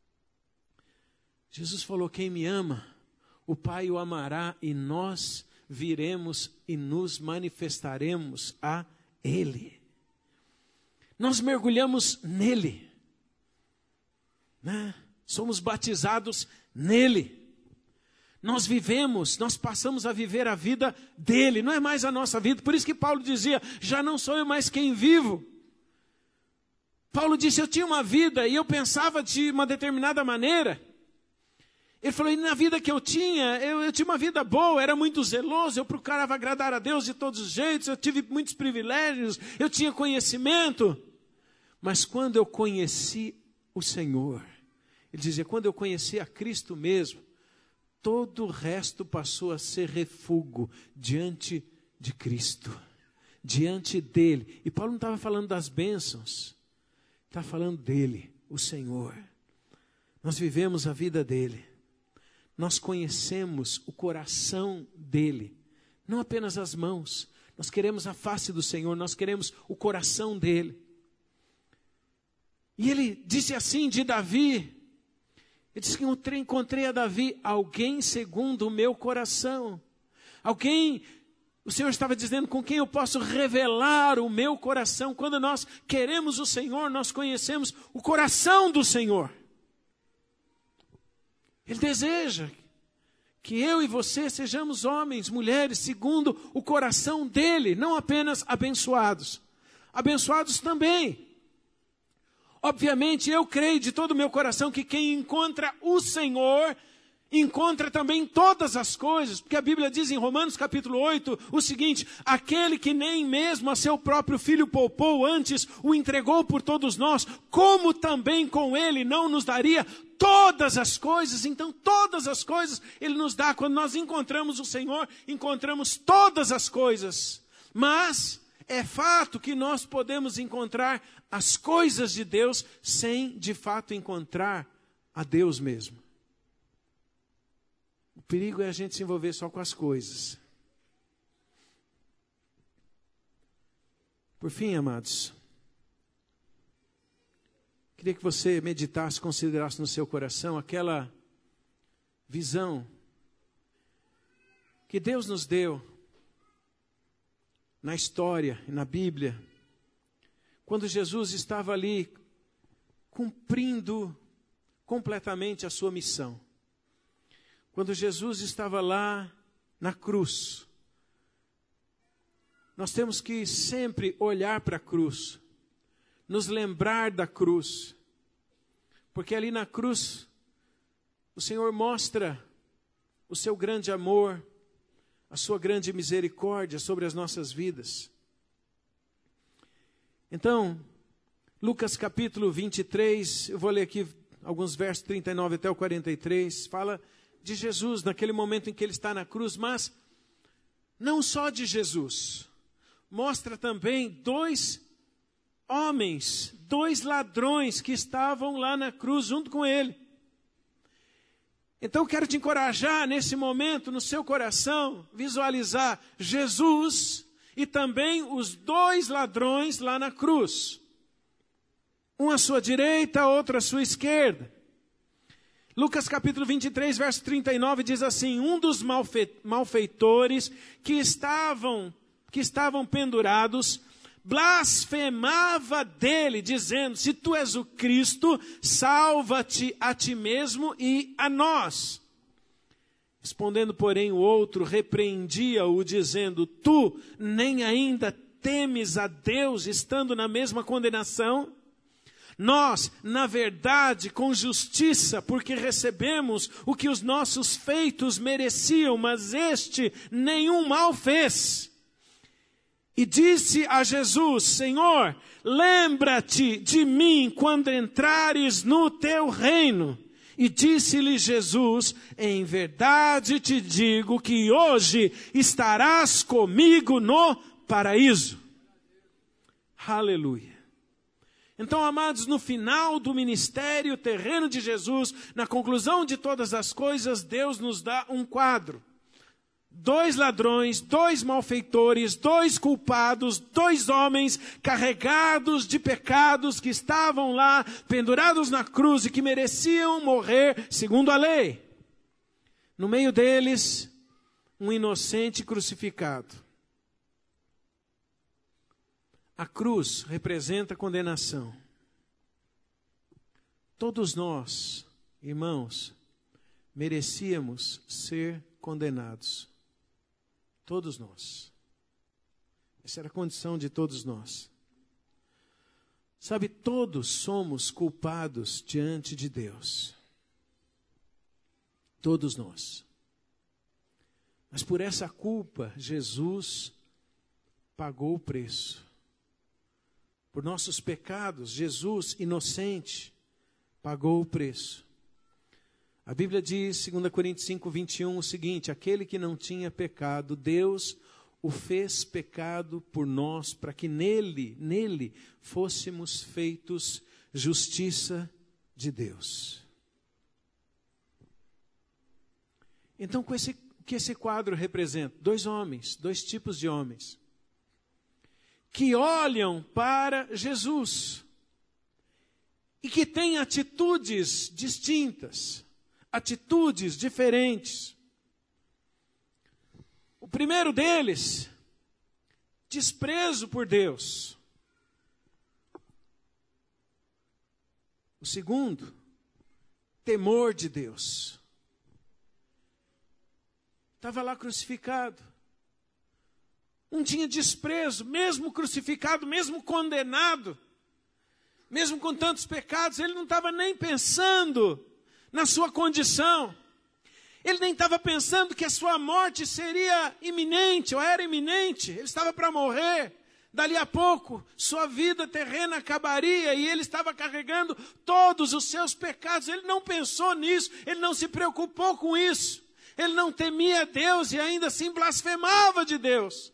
Jesus falou, quem me ama, o Pai o amará e nós viremos e nos manifestaremos a Ele. Nós mergulhamos nele, né? Somos batizados nele. Nós vivemos, nós passamos a viver a vida dele, não é mais a nossa vida. Por isso que Paulo dizia, já não sou eu mais quem vivo. Paulo disse, eu tinha uma vida e eu pensava de uma determinada maneira. Ele falou, e na vida que eu tinha uma vida boa, era muito zeloso, eu procurava agradar a Deus de todos os jeitos, eu tive muitos privilégios, eu tinha conhecimento. Mas quando eu conheci o Senhor, ele dizia, quando eu conheci a Cristo mesmo, todo o resto passou a ser refúgio diante de Cristo, diante dele. E Paulo não estava falando das bênçãos, estava falando dele, o Senhor. Nós vivemos a vida dele. Nós conhecemos o coração dele, não apenas as mãos. Nós queremos a face do Senhor, nós queremos o coração dele. E ele disse assim de Davi, ele disse que encontrei a Davi, alguém segundo o meu coração. Alguém, o Senhor estava dizendo, com quem eu posso revelar o meu coração. Quando nós queremos o Senhor, nós conhecemos o coração do Senhor. Ele deseja que eu e você sejamos homens, mulheres, segundo o coração dele, não apenas abençoados. Abençoados também. Obviamente, eu creio de todo o meu coração que quem encontra o Senhor, encontra também todas as coisas, porque a Bíblia diz em Romanos capítulo 8, o seguinte, aquele que nem mesmo a seu próprio filho poupou, antes o entregou por todos nós, como também com ele não nos daria todas as coisas. Então todas as coisas ele nos dá. Quando nós encontramos o Senhor, encontramos todas as coisas. Mas é fato que nós podemos encontrar as coisas de Deus sem de fato encontrar a Deus mesmo. O perigo é a gente se envolver só com as coisas. Por fim, amados, queria que você meditasse, considerasse no seu coração aquela visão que Deus nos deu na história e na Bíblia, quando Jesus estava ali cumprindo completamente a sua missão. Quando Jesus estava lá na cruz. Nós temos que sempre olhar para a cruz, nos lembrar da cruz, porque ali na cruz o Senhor mostra o seu grande amor, a sua grande misericórdia sobre as nossas vidas. Então, Lucas capítulo 23, eu vou ler aqui alguns versos 39 até o 43, fala de Jesus naquele momento em que ele está na cruz, mas não só de Jesus, mostra também dois homens, dois ladrões que estavam lá na cruz junto com ele. Então eu quero te encorajar nesse momento, no seu coração, visualizar Jesus e também os dois ladrões lá na cruz. Um à sua direita, outro à sua esquerda. Lucas capítulo 23, verso 39 diz assim, um dos malfeitores que estavam pendurados, blasfemava dele, dizendo, se tu és o Cristo, salva-te a ti mesmo e a nós. Respondendo, porém, o outro repreendia-o, dizendo, tu nem ainda temes a Deus, estando na mesma condenação? Nós, na verdade, com justiça, porque recebemos o que os nossos feitos mereciam, mas este nenhum mal fez. E disse a Jesus, Senhor, lembra-te de mim quando entrares no teu reino. E disse-lhe Jesus, em verdade te digo que hoje estarás comigo no paraíso. Aleluia. Então, amados, no final do ministério terreno de Jesus, na conclusão de todas as coisas, Deus nos dá um quadro. Dois ladrões, dois malfeitores, dois culpados, dois homens carregados de pecados que estavam lá, pendurados na cruz e que mereciam morrer segundo a lei. No meio deles, um inocente crucificado. A cruz representa condenação. Todos nós, irmãos, merecíamos ser condenados. Todos nós. Essa era a condição de todos nós. Sabe, todos somos culpados diante de Deus. Todos nós. Mas por essa culpa, Jesus pagou o preço. Por nossos pecados, Jesus, inocente, pagou o preço. A Bíblia diz, 2 Coríntios 5, 21, o seguinte: aquele que não tinha pecado, Deus o fez pecado por nós, para que nele fôssemos feitos justiça de Deus. Então, o que esse quadro representa? Dois homens, dois tipos de homens, que olham para Jesus e que têm atitudes distintas, atitudes diferentes. O primeiro deles, desprezo por Deus. O segundo, temor de Deus. Estava lá crucificado. Um tinha desprezo, mesmo crucificado, mesmo condenado, mesmo com tantos pecados, ele não estava nem pensando na sua condição. Ele nem estava pensando que a sua morte seria iminente, ou era iminente. Ele estava para morrer. Dali a pouco, sua vida terrena acabaria e ele estava carregando todos os seus pecados. Ele não pensou nisso, ele não se preocupou com isso. Ele não temia Deus e ainda assim blasfemava de Deus.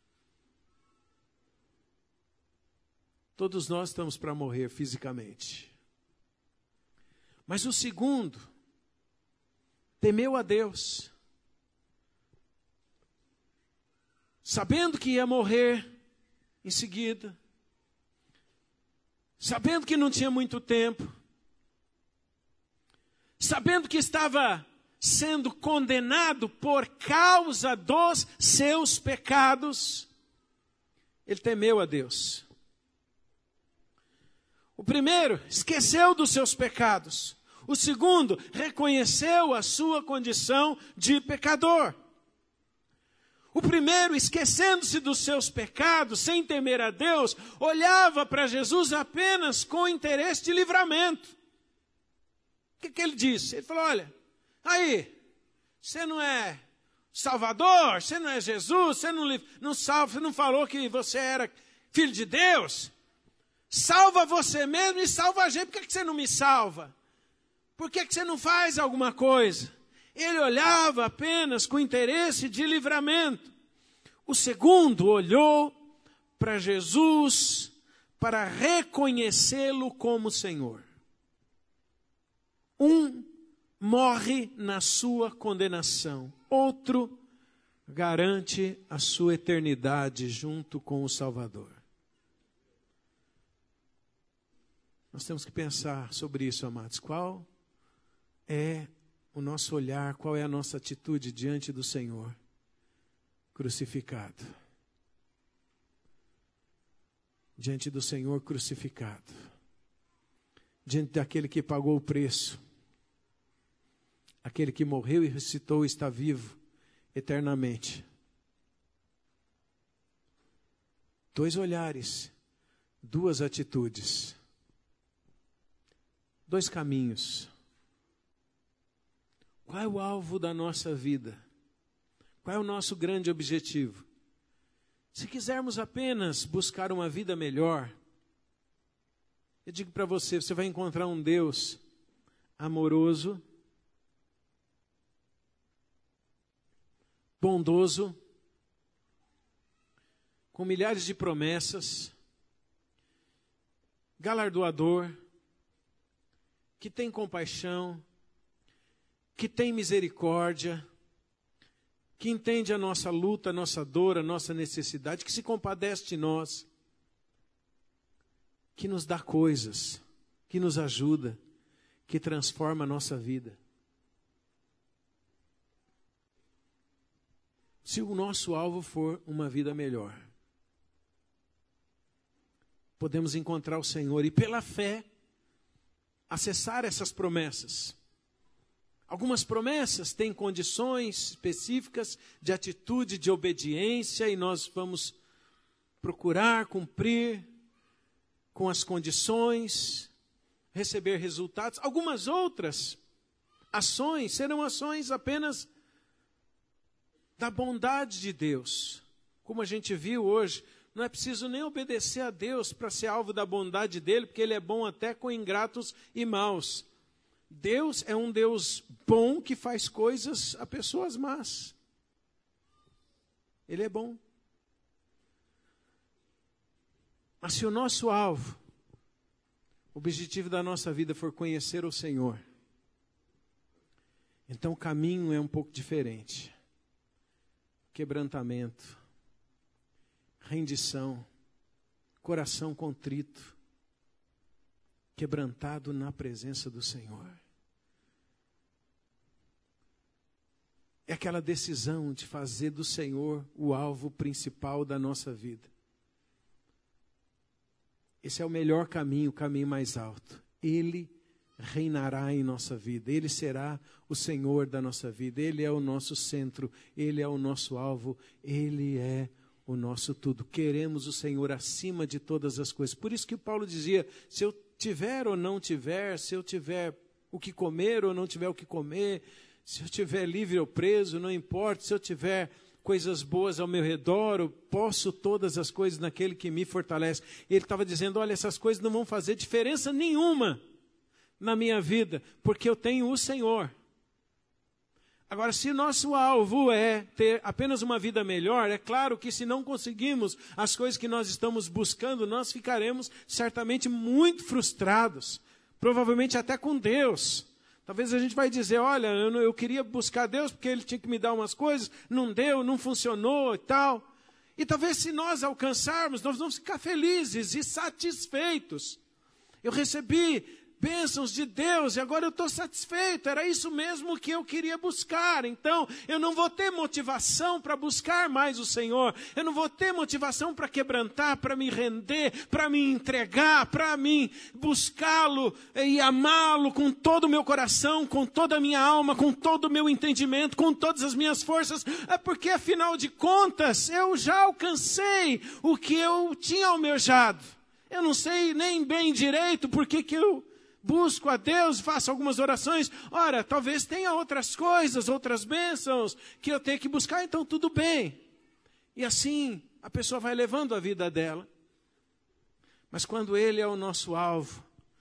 Todos nós estamos para morrer fisicamente. Mas o segundo temeu a Deus, sabendo que ia morrer em seguida, sabendo que não tinha muito tempo, sabendo que estava sendo condenado por causa dos seus pecados, ele temeu a Deus. O primeiro esqueceu dos seus pecados. O segundo reconheceu a sua condição de pecador. O primeiro, esquecendo-se dos seus pecados, sem temer a Deus, olhava para Jesus apenas com interesse de livramento. O que ele disse? Ele falou: olha, aí, você não é Salvador, você não é Jesus, você não salva, você não falou que você era filho de Deus? Salva você mesmo e salva a gente. Por que você não me salva? Por que você não faz alguma coisa? Ele olhava apenas com interesse de livramento. O segundo olhou para Jesus para reconhecê-lo como Senhor. Um morre na sua condenação. Outro garante a sua eternidade junto com o Salvador. Nós temos que pensar sobre isso, amados. Qual é o nosso olhar, qual é a nossa atitude diante do Senhor crucificado? Diante do Senhor crucificado. Diante daquele que pagou o preço. Aquele que morreu e ressuscitou e está vivo eternamente. Dois olhares, duas atitudes. Dois caminhos. Qual é o alvo da nossa vida? Qual é o nosso grande objetivo? Se quisermos apenas buscar uma vida melhor, eu digo para você, você vai encontrar um Deus amoroso, bondoso, com milhares de promessas, galardoador, que tem compaixão, que tem misericórdia, que entende a nossa luta, a nossa dor, a nossa necessidade, que se compadece de nós, que nos dá coisas, que nos ajuda, que transforma a nossa vida. Se o nosso alvo for uma vida melhor, podemos encontrar o Senhor e pela fé acessar essas promessas. Algumas promessas têm condições específicas de atitude, de obediência, e nós vamos procurar cumprir com as condições, receber resultados. Algumas outras ações serão ações apenas da bondade de Deus. Como a gente viu hoje, não é preciso nem obedecer a Deus para ser alvo da bondade dele, porque ele é bom até com ingratos e maus. Deus é um Deus bom que faz coisas a pessoas más. Ele é bom. Mas se o nosso alvo, o objetivo da nossa vida for conhecer o Senhor, então o caminho é um pouco diferente. Quebrantamento, rendição, coração contrito, quebrantado na presença do Senhor. É aquela decisão de fazer do Senhor o alvo principal da nossa vida. Esse é o melhor caminho, o caminho mais alto. Ele reinará em nossa vida. Ele será o Senhor da nossa vida. Ele é o nosso centro. Ele é o nosso alvo. Ele é o nosso tudo. Queremos o Senhor acima de todas as coisas. Por isso que Paulo dizia, se eu tiver ou não tiver, se eu tiver o que comer ou não tiver o que comer, se eu tiver livre ou preso, não importa, se eu tiver coisas boas ao meu redor, eu posso todas as coisas naquele que me fortalece. Ele estava dizendo, olha, essas coisas não vão fazer diferença nenhuma na minha vida, porque eu tenho o Senhor. Agora, se nosso alvo é ter apenas uma vida melhor, é claro que se não conseguimos as coisas que nós estamos buscando, nós ficaremos certamente muito frustrados, provavelmente até com Deus. Talvez a gente vai dizer, olha, eu queria buscar Deus porque Ele tinha que me dar umas coisas, não deu, não funcionou e tal. E talvez se nós alcançarmos, nós vamos ficar felizes e satisfeitos. Eu recebi bênçãos de Deus e agora eu estou satisfeito, era isso mesmo que eu queria buscar. Então eu não vou ter motivação para buscar mais o Senhor, eu não vou ter motivação para quebrantar, para me render, para me entregar, para mim buscá-lo e amá-lo com todo o meu coração, com toda a minha alma, com todo o meu entendimento, com todas as minhas forças, é porque afinal de contas eu já alcancei o que eu tinha almejado. Eu não sei nem bem direito porque que eu busco a Deus, faço algumas orações. Ora, talvez tenha outras coisas, outras bênçãos que eu tenho que buscar, então tudo bem. E assim a pessoa vai levando a vida dela. Mas quando Ele é o nosso alvo,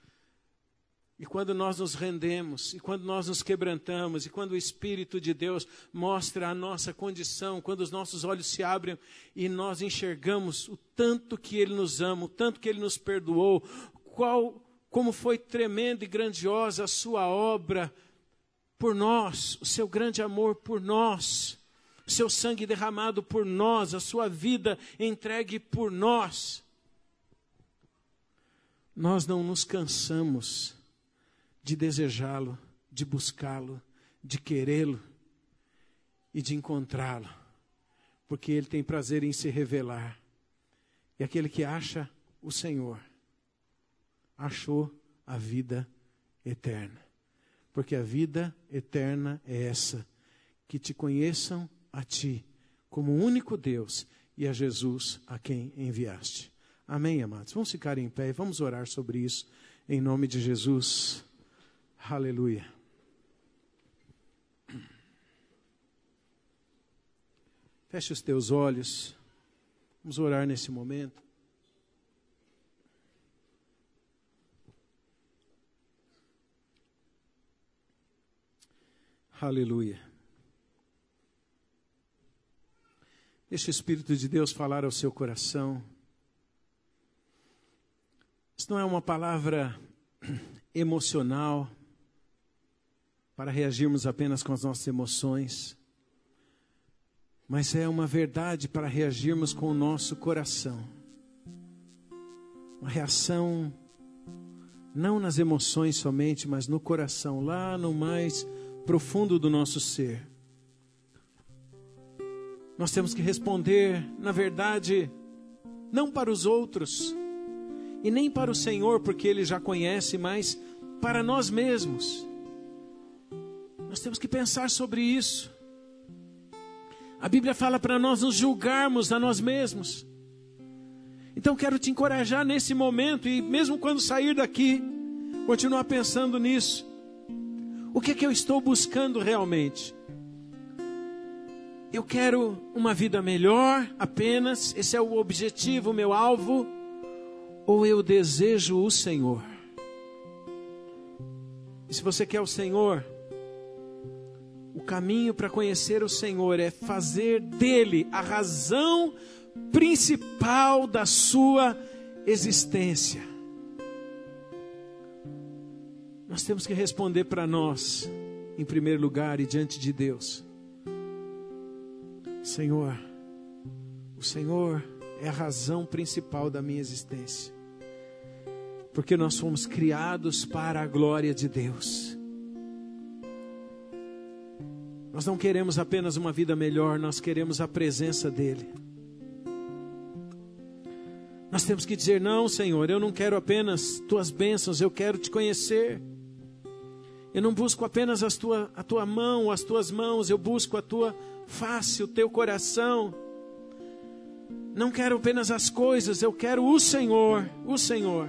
e quando nós nos rendemos, e quando nós nos quebrantamos, e quando o Espírito de Deus mostra a nossa condição, quando os nossos olhos se abrem e nós enxergamos o tanto que Ele nos ama, o tanto que Ele nos perdoou, como foi tremenda e grandiosa a sua obra por nós, o seu grande amor por nós, o seu sangue derramado por nós, a sua vida entregue por nós. Nós não nos cansamos de desejá-lo, de buscá-lo, de querê-lo e de encontrá-lo, porque Ele tem prazer em se revelar. E aquele que acha o Senhor achou a vida eterna. Porque a vida eterna é essa, que te conheçam a ti, como o único Deus, e a Jesus a quem enviaste. Amém, amados? Vamos ficar em pé e vamos orar sobre isso, em nome de Jesus. Aleluia. Feche os teus olhos, vamos orar nesse momento. Aleluia. Deixe o Espírito de Deus falar ao seu coração. Isso não é uma palavra emocional para reagirmos apenas com as nossas emoções, mas é uma verdade para reagirmos com o nosso coração. Uma reação não nas emoções somente, mas no coração, lá no mais profundo do nosso ser. Nós temos que responder, na verdade, não para os outros e nem para o Senhor, porque Ele já conhece, mas para nós mesmos. Nós temos que pensar sobre isso. A Bíblia fala para nós nos julgarmos a nós mesmos. Então quero te encorajar nesse momento, e mesmo quando sair daqui, continuar pensando nisso. O que é que eu estou buscando realmente? Eu quero uma vida melhor apenas? Esse é o objetivo, o meu alvo? Ou eu desejo o Senhor? E se você quer o Senhor, o caminho para conhecer o Senhor é fazer dele a razão principal da sua existência. Nós temos que responder para nós, em primeiro lugar e diante de Deus: Senhor, o Senhor é a razão principal da minha existência. Porque nós fomos criados para a glória de Deus. Nós não queremos apenas uma vida melhor, nós queremos a presença dEle. Nós temos que dizer: não, Senhor, eu não quero apenas tuas bênçãos, eu quero te conhecer. Eu não busco apenas a tua mão, as tuas mãos, eu busco a tua face, o teu coração. Não quero apenas as coisas, eu quero o Senhor, o Senhor.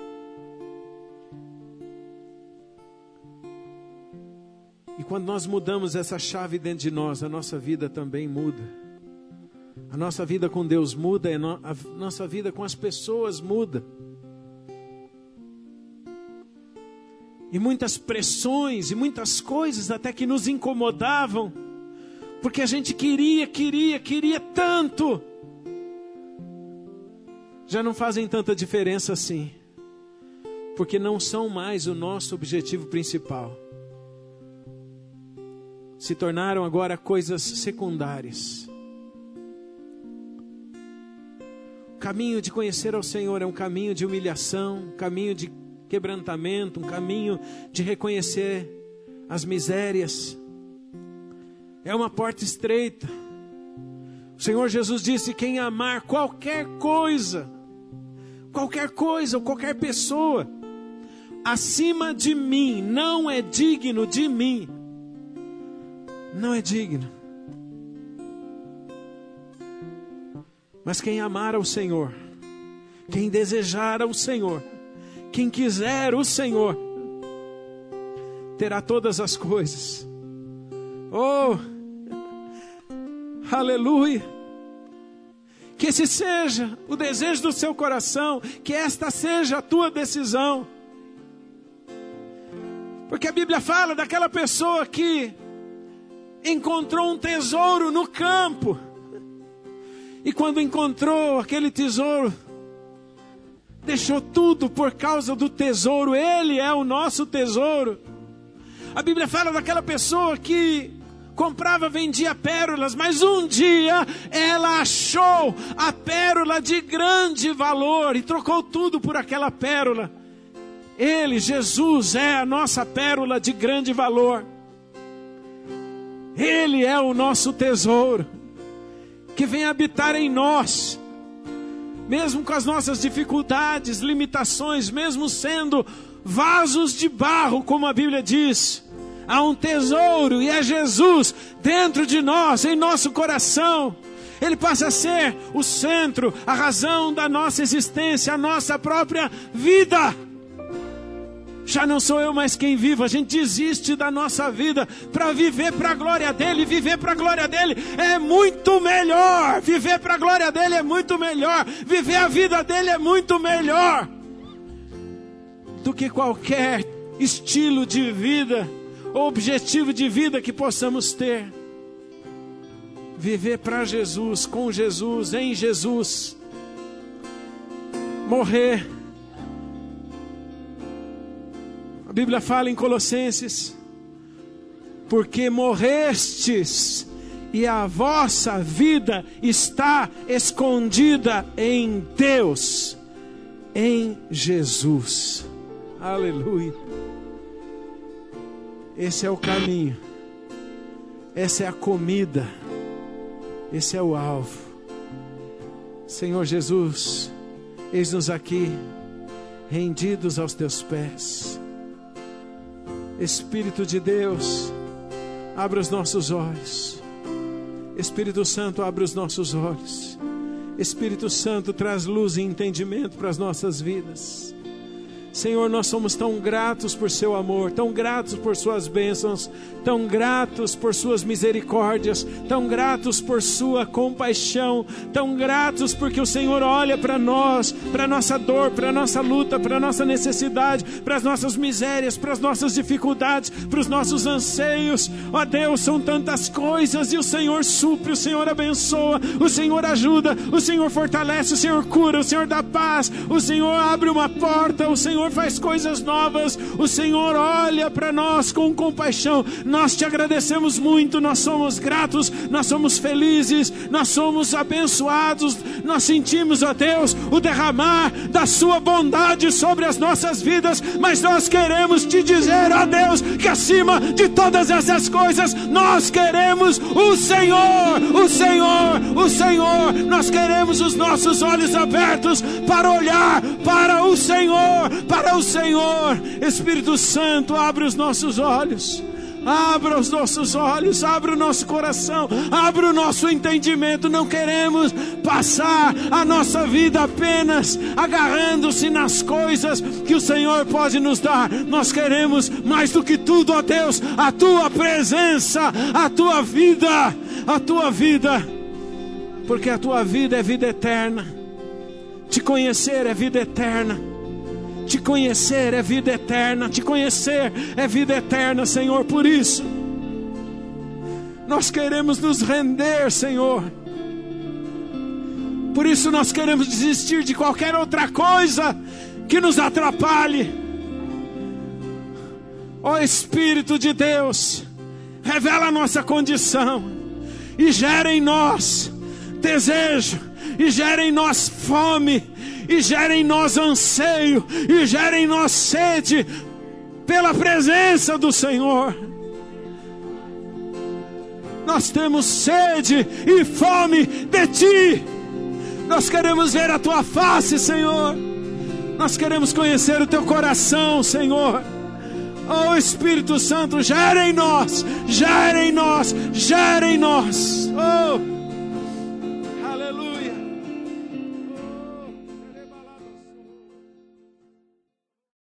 E quando nós mudamos essa chave dentro de nós, a nossa vida também muda. A nossa vida com Deus muda, a nossa vida com as pessoas muda. E muitas pressões e muitas coisas até que nos incomodavam, porque a gente queria tanto, já não fazem tanta diferença assim, porque não são mais o nosso objetivo principal. Se tornaram agora coisas secundárias. O caminho de conhecer ao Senhor é um caminho de humilhação, um caminho de quebrantamento, um caminho de reconhecer as misérias. É uma porta estreita. O Senhor Jesus disse: quem amar qualquer coisa ou qualquer pessoa acima de mim, não é digno de mim. Não é digno. Mas quem amar ao Senhor, quem desejar ao Senhor, quem quiser o Senhor, terá todas as coisas. Oh, aleluia! Que esse seja o desejo do seu coração, que esta seja a tua decisão. Porque a Bíblia fala daquela pessoa que encontrou um tesouro no campo. E quando encontrou aquele tesouro, deixou tudo por causa do tesouro. Ele é o nosso tesouro. A Bíblia fala daquela pessoa que comprava, vendia pérolas, mas um dia ela achou a pérola de grande valor e trocou tudo por aquela pérola. Ele, Jesus, é a nossa pérola de grande valor. Ele é o nosso tesouro, que vem habitar em nós, mesmo com as nossas dificuldades, limitações, mesmo sendo vasos de barro, como a Bíblia diz. Há um tesouro e é Jesus dentro de nós, em nosso coração. Ele passa a ser o centro, a razão da nossa existência, a nossa própria vida. Já não sou eu mais quem vivo, a gente desiste da nossa vida para viver para a glória dEle. Viver para a glória dEle é muito melhor. Viver para a glória dEle é muito melhor. Viver a vida dEle é muito melhor do que qualquer estilo de vida ou objetivo de vida que possamos ter. Viver para Jesus, com Jesus, em Jesus. Morrer. A Bíblia fala em Colossenses: porque morrestes e a vossa vida está escondida em Deus, em Jesus. Aleluia. Esse é o caminho, essa é a comida, esse é o alvo. Senhor Jesus, eis-nos aqui, rendidos aos teus pés. Espírito de Deus, abre os nossos olhos. Espírito Santo, abre os nossos olhos. Espírito Santo, traz luz e entendimento para as nossas vidas. Senhor, nós somos tão gratos por seu amor, tão gratos por suas bênçãos, tão gratos por suas misericórdias, tão gratos por sua compaixão, tão gratos porque o Senhor olha para nós, para a nossa dor, para a nossa luta, para a nossa necessidade, para as nossas misérias, para as nossas dificuldades, para os nossos anseios. Ó Deus, são tantas coisas e o Senhor supre, o Senhor abençoa, o Senhor ajuda, o Senhor fortalece, o Senhor cura, o Senhor dá paz, o Senhor abre uma porta, o Senhor faz coisas novas, o Senhor olha para nós com compaixão. Nós te agradecemos muito, nós somos gratos, nós somos felizes, nós somos abençoados, nós sentimos, ó Deus, o derramar da sua bondade sobre as nossas vidas, mas nós queremos te dizer, ó Deus, que acima de todas essas coisas, nós queremos o Senhor, o Senhor, o Senhor. Nós queremos os nossos olhos abertos para olhar para o Senhor, para o Senhor. Espírito Santo, abre os nossos olhos, abra os nossos olhos, abra o nosso coração, abra o nosso entendimento. Não queremos passar a nossa vida apenas agarrando-se nas coisas que o Senhor pode nos dar. Nós queremos mais do que tudo, ó Deus, a tua presença, a tua vida, porque a tua vida é vida eterna. Te conhecer é vida eterna. Te conhecer é vida eterna. Te conhecer é vida eterna, Senhor. Por isso, nós queremos nos render, Senhor. Por isso nós queremos desistir de qualquer outra coisa que nos atrapalhe. Ó Espírito de Deus, revela a nossa condição e gera em nós desejo, e gera em nós fome, e gera em nós anseio, e gera em nós sede pela presença do Senhor. Nós temos sede e fome de Ti. Nós queremos ver a Tua face, Senhor. Nós queremos conhecer o Teu coração, Senhor. Oh Espírito Santo, gera em nós, gera em nós, gera em nós. Oh